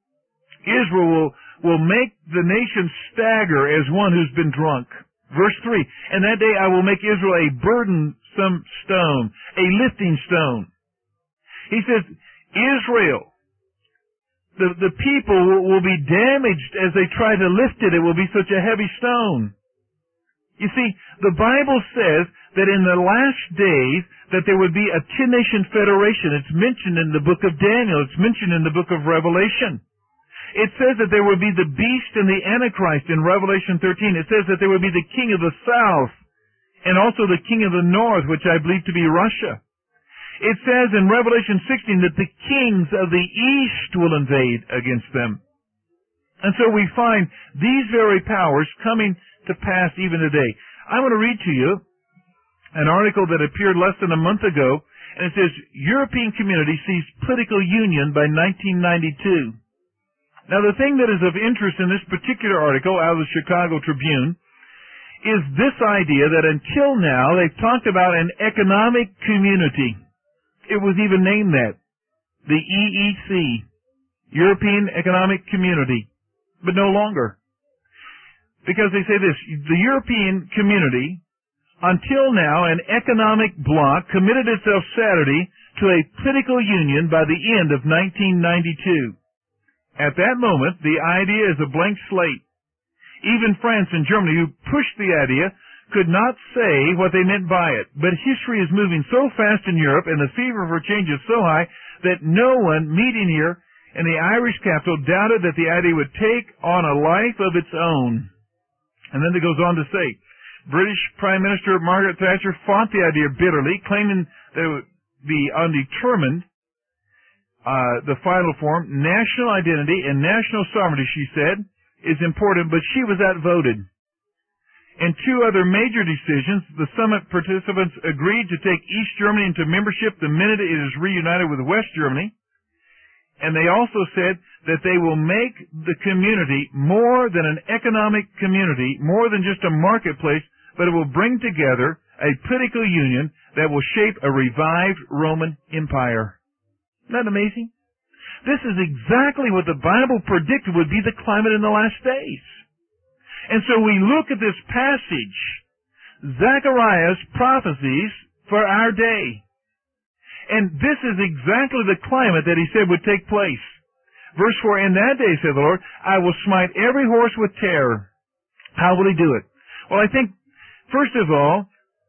Israel will make the nation stagger as one who's been drunk. Verse 3, and that day I will make Israel a burdensome stone, a lifting stone. He says, Israel, the people will be damaged as they try to lift it. It will be such a heavy stone. You see, the Bible says that in the last days that there would be a 10-nation federation. It's mentioned in the book of Daniel. It's mentioned in the book of Revelation. It says that there would be the beast and the Antichrist in Revelation 13. It says that there would be the king of the south and also the king of the north, which I believe to be Russia. It says in Revelation 16 that the kings of the east will invade against them. And so we find these very powers coming to pass even today. I want to read to you an article that appeared less than a month ago, and it says, European Community sees political union by 1992. Now the thing that is of interest in this particular article out of the Chicago Tribune is this idea that until now they've talked about an economic community. It was even named that, the EEC, European Economic Community, but no longer. Because they say this, the European community, until now an economic bloc, committed itself Saturday to a political union by the end of 1992. At that moment, the idea is a blank slate. Even France and Germany, who pushed the idea, could not say what they meant by it. But history is moving so fast in Europe, and the fever for change is so high, that no one meeting here in the Irish capital doubted that the idea would take on a life of its own. And then it goes on to say, British Prime Minister Margaret Thatcher fought the idea bitterly, claiming that it would be undetermined. The final form, national identity and national sovereignty, she said, is important, but she was outvoted. In two other major decisions, the summit participants agreed to take East Germany into membership the minute it is reunited with West Germany. And they also said that they will make the community more than an economic community, more than just a marketplace, but it will bring together a political union that will shape a revived Roman Empire. Isn't that amazing? This is exactly what the Bible predicted would be the climate in the last days. And so we look at this passage, Zechariah's prophecies for our day. And this is exactly the climate that he said would take place. Verse 4, in that day, said the Lord, I will smite every horse with terror. How will he do it? Well, I think, first of all,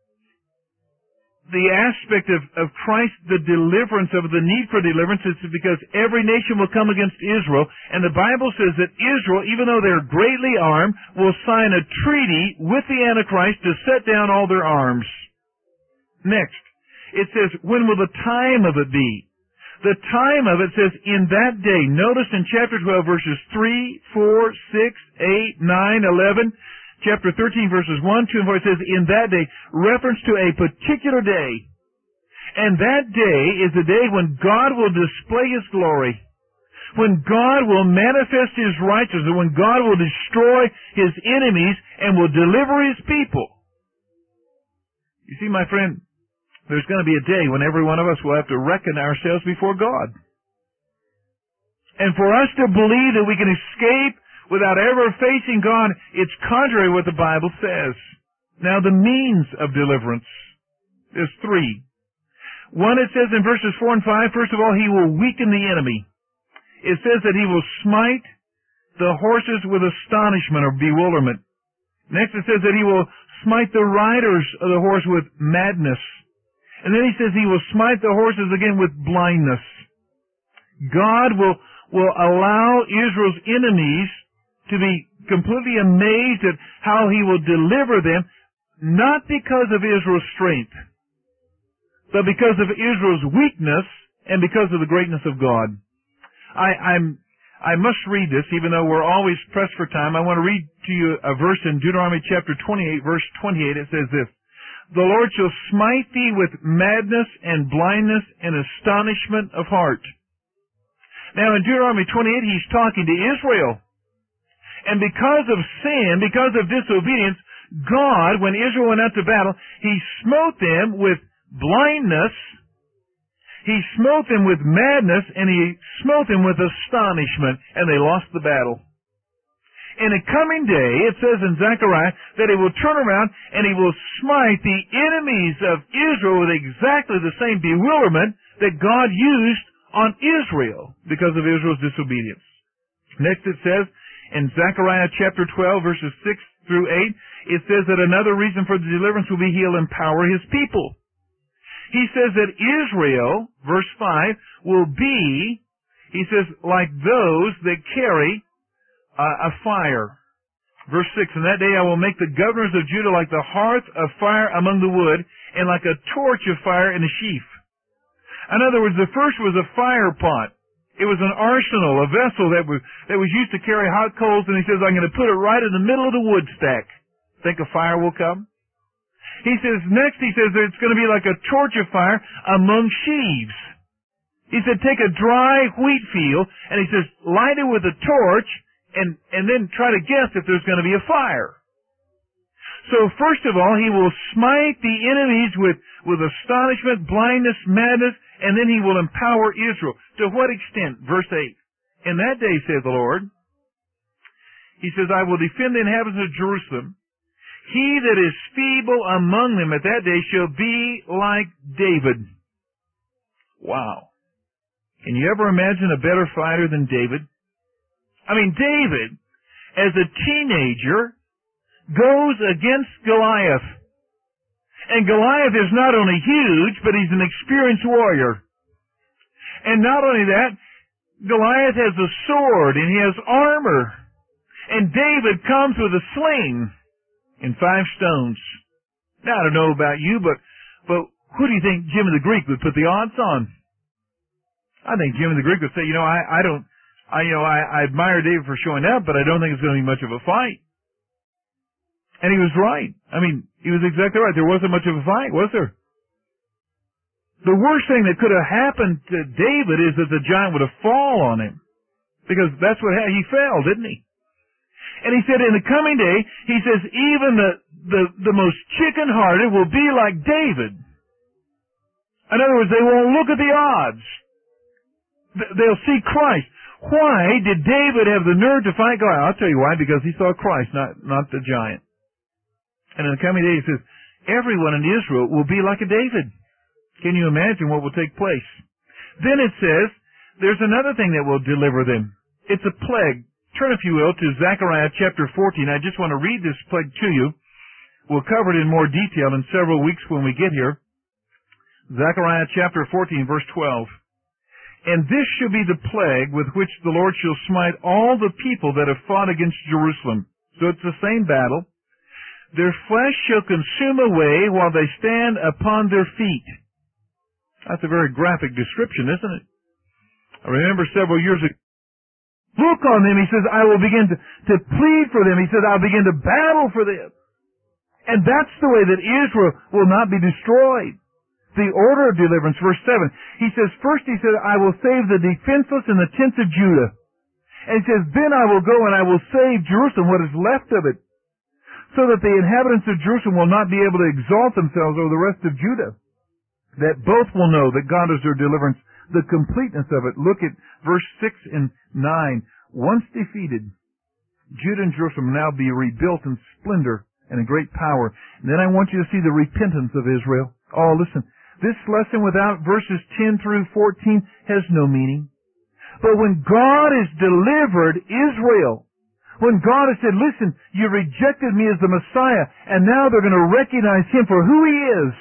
the aspect of Christ, the deliverance, of the need for deliverance, is because every nation will come against Israel, and the Bible says that Israel, even though they're greatly armed, will sign a treaty with the Antichrist to set down all their arms. Next, it says, when will the time of it be? The time of it says, in that day. Notice in chapter 12, verses 3, 4, 6, 8, 9, 11, chapter 13, verses 1, 2, and 4, it says, in that day, reference to a particular day. And that day is the day when God will display His glory, when God will manifest His righteousness, when God will destroy His enemies and will deliver His people. You see, my friend, there's going to be a day when every one of us will have to reckon ourselves before God. And for us to believe that we can escape without ever facing God, it's contrary to what the Bible says. Now, the means of deliverance, there's three. One, it says in verses 4 and 5, first of all, He will weaken the enemy. It says that He will smite the horses with astonishment or bewilderment. Next, it says that He will smite the riders of the horse with madness. And then He says He will smite the horses again with blindness. God will allow Israel's enemies to be completely amazed at how He will deliver them, not because of Israel's strength, but because of Israel's weakness and because of the greatness of God. I must read this, even though we're always pressed for time. I want to read to you a verse in Deuteronomy chapter 28, verse 28. It says this, the Lord shall smite thee with madness and blindness and astonishment of heart. Now in Deuteronomy 28, he's talking to Israel. And because of sin, because of disobedience, God, when Israel went out to battle, He smote them with blindness, He smote them with madness, and He smote them with astonishment, and they lost the battle. In a coming day, it says in Zechariah that He will turn around and He will smite the enemies of Israel with exactly the same bewilderment that God used on Israel because of Israel's disobedience. Next it says in Zechariah chapter 12 verses 6 through 8, it says that another reason for the deliverance will be He'll empower His people. He says that Israel, verse 5, will be, he says, like those that carry a fire. Verse 6, in that day I will make the governors of Judah like the hearth of fire among the wood, and like a torch of fire in a sheaf. In other words, the first was a fire pot. It was an arsenal, a vessel that was used to carry hot coals, and he says, I'm going to put it right in the middle of the wood stack. Think a fire will come? He says, next he says that it's going to be like a torch of fire among sheaves. He said, take a dry wheat field, and he says, light it with a torch, and then try to guess if there's going to be a fire. So first of all, He will smite the enemies with astonishment, blindness, madness, and then He will empower Israel. To what extent? Verse 8. In that day, saith the Lord, He says, I will defend the inhabitants of Jerusalem. He that is feeble among them at that day shall be like David. Wow. Can you ever imagine a better fighter than David? I mean, David, as a teenager, goes against Goliath. And Goliath is not only huge, but he's an experienced warrior. And not only that, Goliath has a sword and he has armor. And David comes with a sling and 5 stones. Now, I don't know about you, but who do you think Jimmy the Greek would put the odds on? I think Jimmy the Greek would say, I admire David for showing up, but I don't think it's going to be much of a fight. And he was right. I mean, he was exactly right. There wasn't much of a fight, was there? The worst thing that could have happened to David is that the giant would have fallen on him. Because that's what happened. He fell, didn't he? And he said in the coming day, he says, even the most chicken-hearted will be like David. In other words, they won't look at the odds. They'll see Christ. Why did David have the nerve to fight Goliath? I'll tell you why, because he saw Christ, not the giant. And in the coming day, he says, everyone in Israel will be like a David. Can you imagine what will take place? Then it says, there's another thing that will deliver them. It's a plague. Turn, if you will, to Zechariah chapter 14. I just want to read this plague to you. We'll cover it in more detail in several weeks when we get here. Zechariah chapter 14, verse 12. And this shall be the plague with which the Lord shall smite all the people that have fought against Jerusalem. So it's the same battle. Their flesh shall consume away while they stand upon their feet. That's a very graphic description, isn't it? I remember several years ago, look on them, he says, I will begin to plead for them. He said, I'll begin to battle for them. And that's the way that Israel will not be destroyed. The order of deliverance, verse 7. He says, first he said, I will save the defenseless in the tents of Judah. And he says, then I will go and I will save Jerusalem, what is left of it, so that the inhabitants of Jerusalem will not be able to exalt themselves over the rest of Judah. That both will know that God is their deliverance, the completeness of it. Look at verse 6 and 9. Once defeated, Judah and Jerusalem will now be rebuilt in splendor and in great power. And then I want you to see the repentance of Israel. Oh, listen. This lesson without verses 10 through 14 has no meaning. But when God has delivered Israel, when God has said, listen, you rejected me as the Messiah, and now they're going to recognize Him for who He is.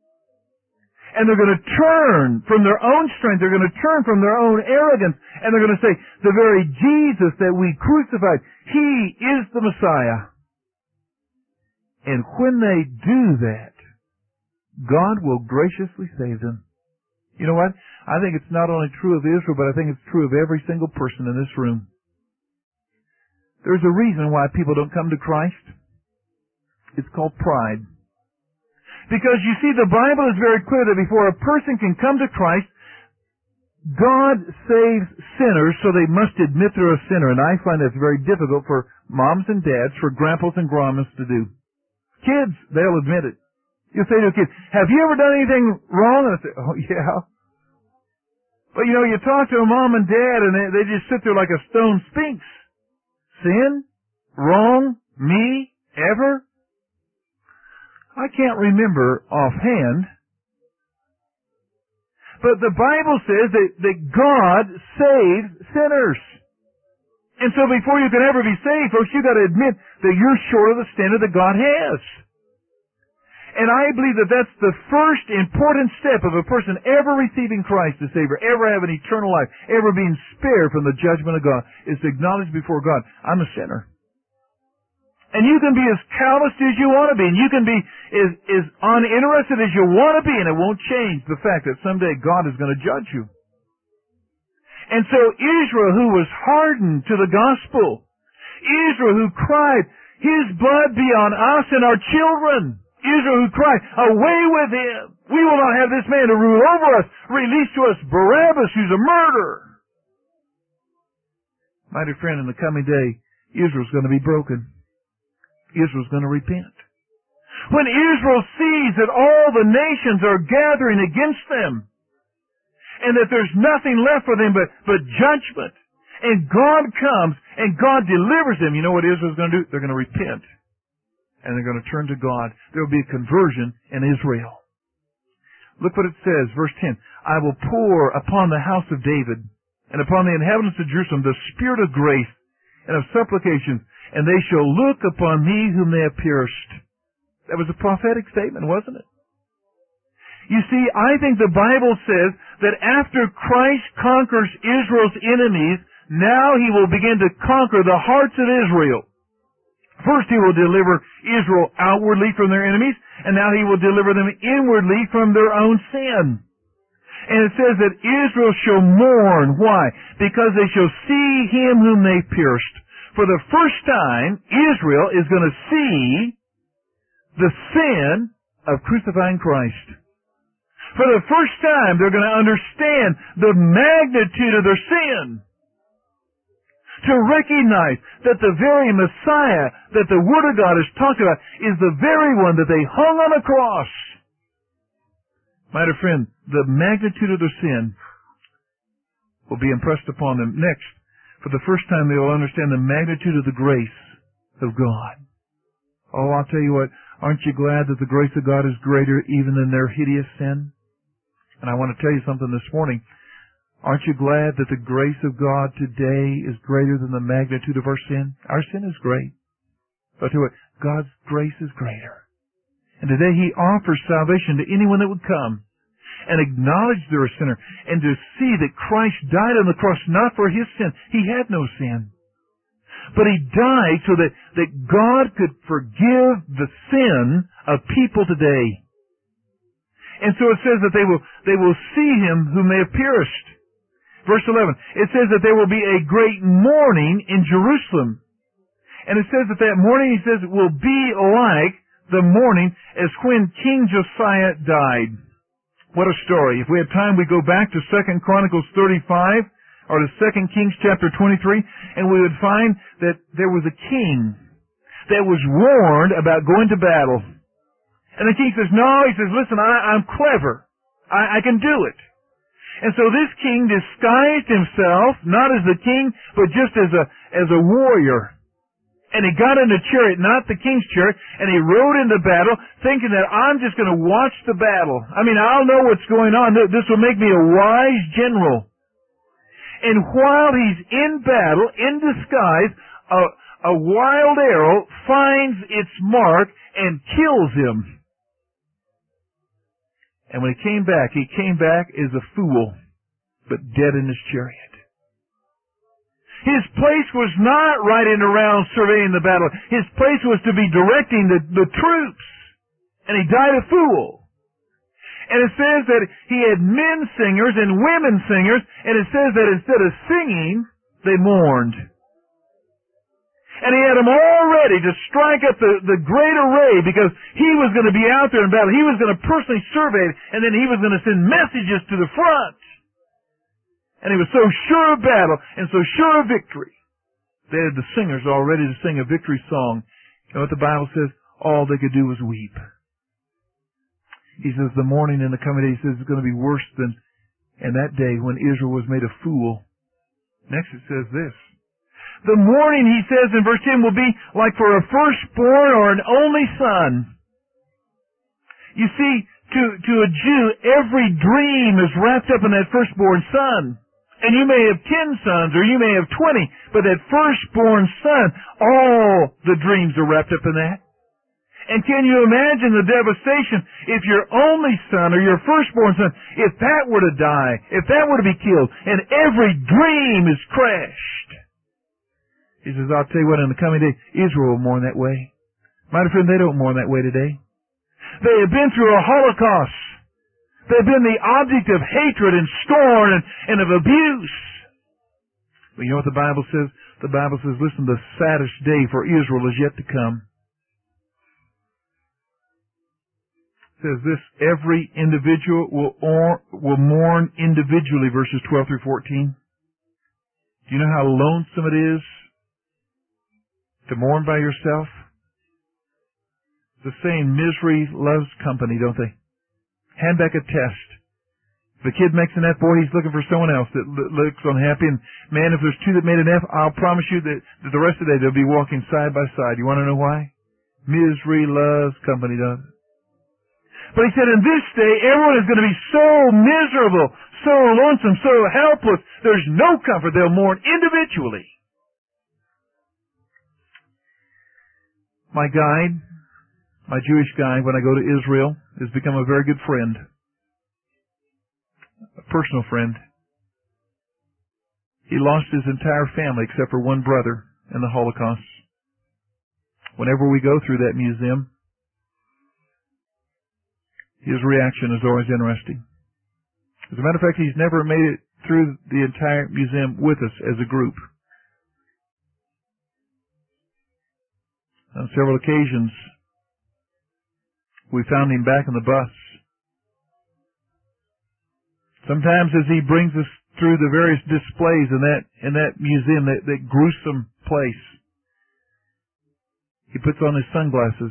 And they're going to turn from their own strength, they're going to turn from their own arrogance, and they're going to say, the very Jesus that we crucified, He is the Messiah. And when they do that, God will graciously save them. You know what? I think it's not only true of Israel, but I think it's true of every single person in this room. There's a reason why people don't come to Christ. It's called pride. Because you see, the Bible is very clear that before a person can come to Christ, God saves sinners, so they must admit they're a sinner. And I find that's very difficult for moms and dads, for grandpas and grandmas to do. Kids, they'll admit it. You say to a kid, have you ever done anything wrong? And I say, oh yeah. But you talk to a mom and dad and they just sit there like a stone sphinx. Sin? Wrong? Me? Ever? I can't remember offhand. But the Bible says that God saves sinners. And so before you can ever be saved, folks, you've got to admit that you're short of the standard that God has. And I believe that that's the first important step of a person ever receiving Christ as Savior, ever having eternal life, ever being spared from the judgment of God, is to acknowledge before God, I'm a sinner. And you can be as calloused as you want to be, and you can be as uninterested as you want to be, and it won't change the fact that someday God is going to judge you. And so Israel, who was hardened to the gospel, Israel who cried, His blood be on us and our children, Israel who cried, away with him, we will not have this man to rule over us, release to us Barabbas who's a murderer. My dear friend, in the coming day, Israel's going to be broken. Israel's going to repent. When Israel sees that all the nations are gathering against them, and that there's nothing left for them but judgment, and God comes and God delivers them, you know what Israel's going to do? They're going to repent. And they're going to turn to God. There will be a conversion in Israel. Look what it says, verse 10. I will pour upon the house of David and upon the inhabitants of Jerusalem the spirit of grace and of supplication, and they shall look upon me whom they have pierced. That was a prophetic statement, wasn't it? You see, I think the Bible says that after Christ conquers Israel's enemies, now He will begin to conquer the hearts of Israel. First He will deliver Israel outwardly from their enemies, and now He will deliver them inwardly from their own sin. And it says that Israel shall mourn. Why? Because they shall see Him whom they pierced. For the first time, Israel is going to see the sin of crucifying Christ. For the first time, they're going to understand the magnitude of their sin. To recognize that the very Messiah that the Word of God has talked about is the very one that they hung on a cross. My dear friend, the magnitude of their sin will be impressed upon them. Next, for the first time, they will understand the magnitude of the grace of God. Oh, I'll tell you what, aren't you glad that the grace of God is greater even than their hideous sin? And I want to tell you something this morning. Aren't you glad that the grace of God today is greater than the magnitude of our sin? Our sin is great. But I'll tell you what, God's grace is greater. And today He offers salvation to anyone that would come and acknowledge they're a sinner, and to see that Christ died on the cross not for his sin. He had no sin. But He died so that God could forgive the sin of people today. And so it says that they will see Him whom they have pierced. Verse 11, it says that there will be a great mourning in Jerusalem. And it says that mourning, he says, will be like the mourning as when King Josiah died. What a story. If we have time, we go back to 2 Chronicles 35 or to 2 Kings chapter 23, and we would find that there was a king that was warned about going to battle. And the king says, no, he says, listen, I'm clever. I can do it. And so this king disguised himself, not as the king, but just as a warrior. And he got in a chariot, not the king's chariot, and he rode into battle thinking that I'm just going to watch the battle. I mean, I'll know what's going on. This will make me a wise general. And while he's in battle, in disguise, a wild arrow finds its mark and kills him. And when he came back as a fool, but dead in his chariot. His place was not riding around surveying the battle. His place was to be directing the troops. And he died a fool. And it says that he had men singers and women singers, and it says that instead of singing, they mourned. And he had them all ready to strike up the great array because he was going to be out there in battle. He was going to personally survey it, and then he was going to send messages to the front. And he was so sure of battle and so sure of victory. They had the singers all ready to sing a victory song. You know what the Bible says? All they could do was weep. He says the mourning in the coming day, he says, it's going to be worse than in that day when Israel was made a fool. Next it says this. The mourning, he says in verse 10, will be like for a firstborn or an only son. You see, to a Jew, every dream is wrapped up in that firstborn son. And you may have 10 sons or you may have 20, but that firstborn son, all the dreams are wrapped up in that. And can you imagine the devastation if your only son or your firstborn son, if that were to die, if that were to be killed, and every dream is crashed? He says, I'll tell you what, in the coming day, Israel will mourn that way. My friend, they don't mourn that way today. They have been through a Holocaust. They've been the object of hatred and scorn and of abuse. But you know what the Bible says? The Bible says, listen, the saddest day for Israel is yet to come. Says this, every individual will mourn individually, verses 12 through 14. Do you know how lonesome it is to mourn by yourself? The saying, misery loves company, don't they? Hand back a test. If a kid makes an F, boy, he's looking for someone else that looks unhappy. And man, if there's two that made an F, I'll promise you that the rest of the day they'll be walking side by side. You want to know why? Misery loves company, doesn't it? But he said, in this day, everyone is going to be so miserable, so lonesome, so helpless. There's no comfort. They'll mourn individually. My guide, my Jewish guide, when I go to Israel, has become a very good friend. A personal friend. He lost his entire family except for one brother in the Holocaust. Whenever we go through that museum, his reaction is always interesting. As a matter of fact, he's never made it through the entire museum with us as a group. On several occasions, we found him back in the bus. Sometimes as he brings us through the various displays in that museum, that gruesome place, he puts on his sunglasses.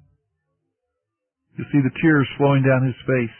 You see the tears flowing down his face.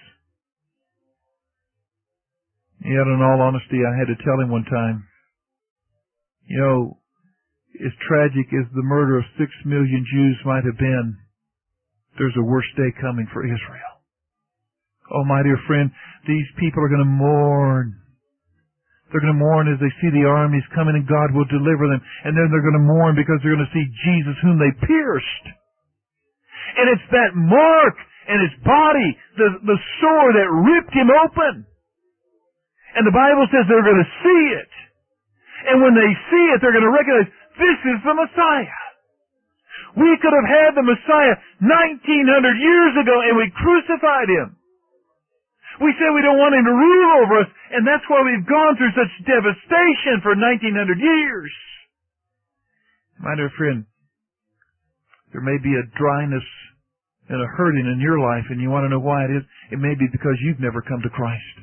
Yet, in all honesty, I had to tell him one time, you know, as tragic as the murder of 6 million Jews might have been, there's a worse day coming for Israel. Oh, my dear friend, these people are going to mourn. They're going to mourn as they see the armies coming and God will deliver them. And then they're going to mourn because they're going to see Jesus whom they pierced. And it's that mark in his body, the sore that ripped him open. And the Bible says they're going to see it. And when they see it, they're going to recognize this is the Messiah. We could have had the Messiah 1900 years ago and we crucified him. We said we don't want him to rule over us, and that's why we've gone through such devastation for 1900 years. My dear friend, there may be a dryness and a hurting in your life, and you want to know why it is. It may be because you've never come to Christ.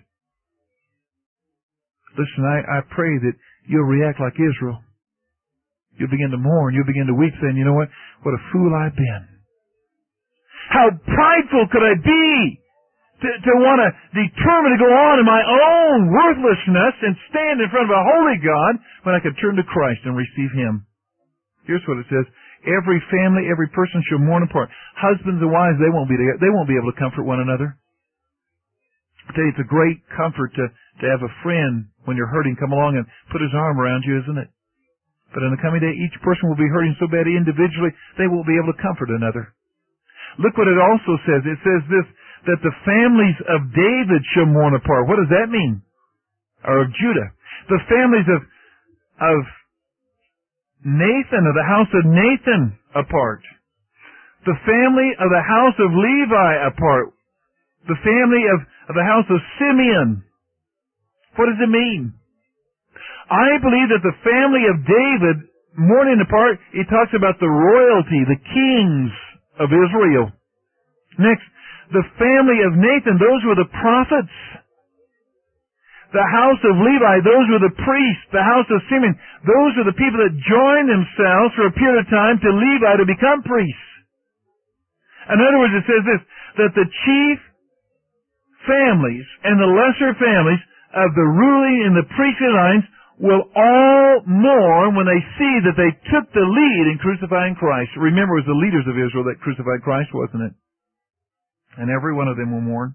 Listen, I pray that you'll react like Israel. You'll begin to mourn. You'll begin to weep, saying, you know what? What a fool I've been. How prideful could I be to want to determine to go on in my own worthlessness and stand in front of a holy God when I could turn to Christ and receive Him. Here's what it says. Every family, every person shall mourn apart. Husbands and wives, they won't be able to comfort one another. I tell you, it's a great comfort to have a friend when you're hurting come along and put his arm around you, isn't it? But in the coming day, each person will be hurting so bad individually, they won't be able to comfort another. Look what it also says. It says this, that the families of David shall mourn apart. What does that mean? Or of Judah. The families of Nathan, of the house of Nathan, apart. The family of the house of Levi apart. The family of the house of Simeon. What does it mean? I believe that the family of David, mourning apart, he talks about the royalty, the kings of Israel. Next, the family of Nathan, those were the prophets. The house of Levi, those were the priests. The house of Simeon, those are the people that joined themselves for a period of time to Levi to become priests. In other words, it says this, that the chief families and the lesser families of the ruling and the priestly lines will all mourn when they see that they took the lead in crucifying Christ. Remember, it was the leaders of Israel that crucified Christ, wasn't it? And every one of them will mourn.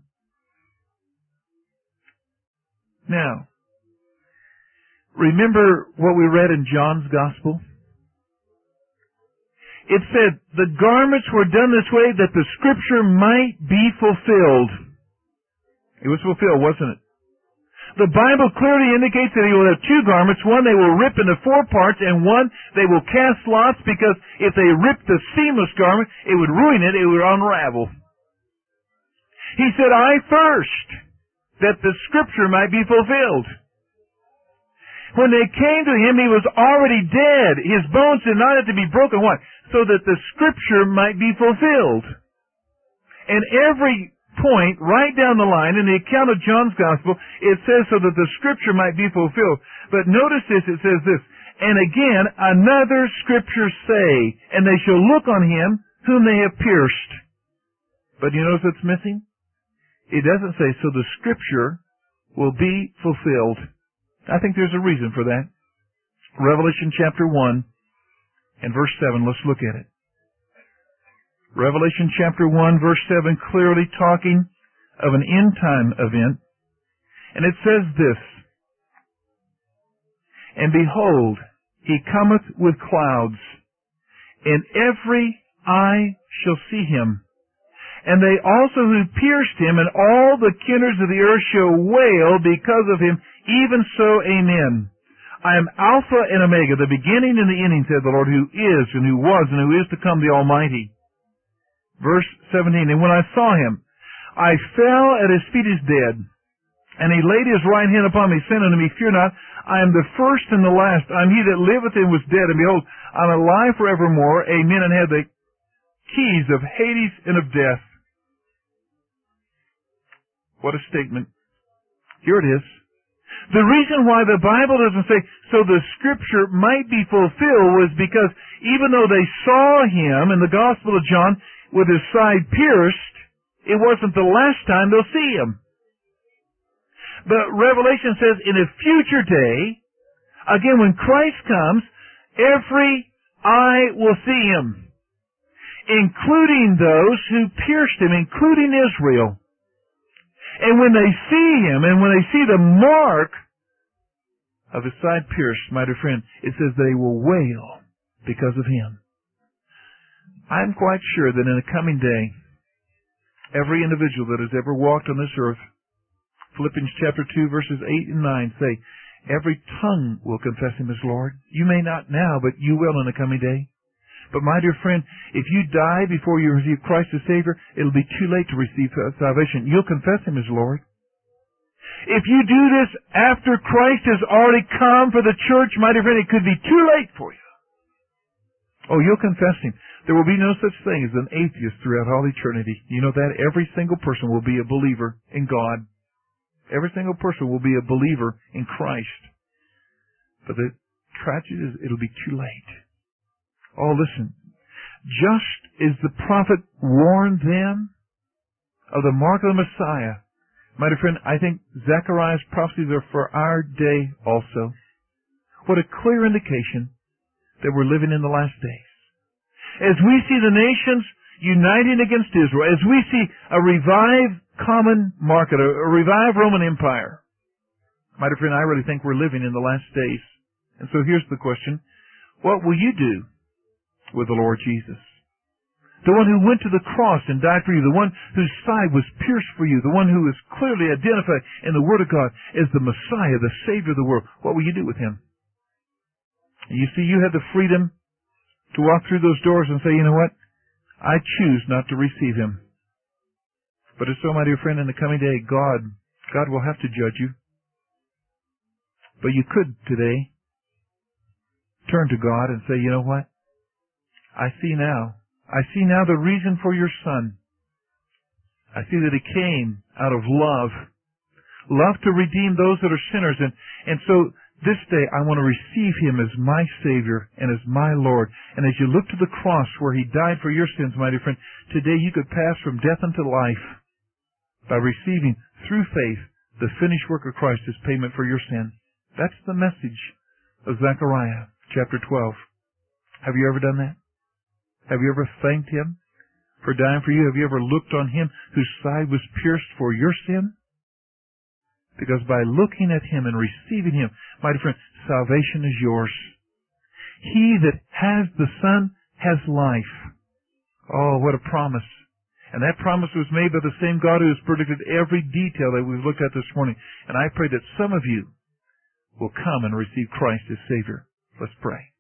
Now, remember what we read in John's Gospel? It said, the garments were done this way that the Scripture might be fulfilled. It was fulfilled, wasn't it? The Bible clearly indicates that he will have two garments. One they will rip into four parts, and one they will cast lots, because if they ripped the seamless garment, it would ruin it, it would unravel. He said, I first, that the Scripture might be fulfilled. When they came to him, he was already dead. His bones did not have to be broken. Why? So that the Scripture might be fulfilled. And every point, right down the line, in the account of John's Gospel, it says so that the Scripture might be fulfilled. But notice this, it says this, and again, another Scripture say, and they shall look on him whom they have pierced. But you notice what's missing? It doesn't say, so the Scripture will be fulfilled. I think there's a reason for that. Revelation chapter 1 and verse 7, let's look at it. Revelation chapter 1 verse 7, clearly talking of an end time event. And it says this, and behold, he cometh with clouds, and every eye shall see him. And they also who pierced him, and all the kindreds of the earth shall wail because of him. Even so, amen. I am Alpha and Omega, the beginning and the ending, said the Lord, who is and who was and who is to come, the Almighty. Verse 17, and when I saw him, I fell at his feet as dead. And he laid his right hand upon me, saying unto me, fear not, I am the first and the last. I am he that liveth and was dead, and behold, I am alive forevermore. Amen, and have the keys of Hades and of death. What a statement. Here it is. The reason why the Bible doesn't say, so the Scripture might be fulfilled, was because even though they saw him in the Gospel of John with his side pierced, it wasn't the last time they'll see him. But Revelation says in a future day, again when Christ comes, every eye will see him, including those who pierced him, including Israel. And when they see him, and when they see the mark of his side pierced, my dear friend, it says they will wail because of him. I'm quite sure that in a coming day, every individual that has ever walked on this earth, Philippians chapter 2 verses 8 and 9 say, every tongue will confess him as Lord. You may not now, but you will in a coming day. But my dear friend, if you die before you receive Christ as Savior, it'll be too late to receive salvation. You'll confess him as Lord. If you do this after Christ has already come for the church, my dear friend, it could be too late for you. Oh, you'll confess him. There will be no such thing as an atheist throughout all eternity. You know that? Every single person will be a believer in God. Every single person will be a believer in Christ. But the tragedy is it'll be too late. Oh, listen. Just as the prophet warned them of the mark of the Messiah, my dear friend, I think Zechariah's prophecies are for our day also. What a clear indication that we're living in the last days. As we see the nations uniting against Israel, as we see a revived common market, a revived Roman Empire, my dear friend, I really think we're living in the last days. And so here's the question. What will you do with the Lord Jesus? The one who went to the cross and died for you, the one whose side was pierced for you, the one who is clearly identified in the Word of God as the Messiah, the Savior of the world. What will you do with him? And you see, you have the freedom to walk through those doors and say, you know what? I choose not to receive him. But if so, my dear friend, in the coming day, God will have to judge you. But you could today turn to God and say, you know what? I see now the reason for your Son. I see that he came out of love. love to redeem those that are sinners. And so this day I want to receive Him as my Savior and as my Lord. And as you look to the cross where He died for your sins, my dear friend, today you could pass from death unto life by receiving, through faith, the finished work of Christ as payment for your sin. That's the message of Zechariah chapter 12. Have you ever done that? Have you ever thanked Him for dying for you? Have you ever looked on Him whose side was pierced for your sin? Because by looking at Him and receiving Him, my dear friend, salvation is yours. He that has the Son has life. Oh, what a promise. And that promise was made by the same God who has predicted every detail that we've looked at this morning. And I pray that some of you will come and receive Christ as Savior. Let's pray.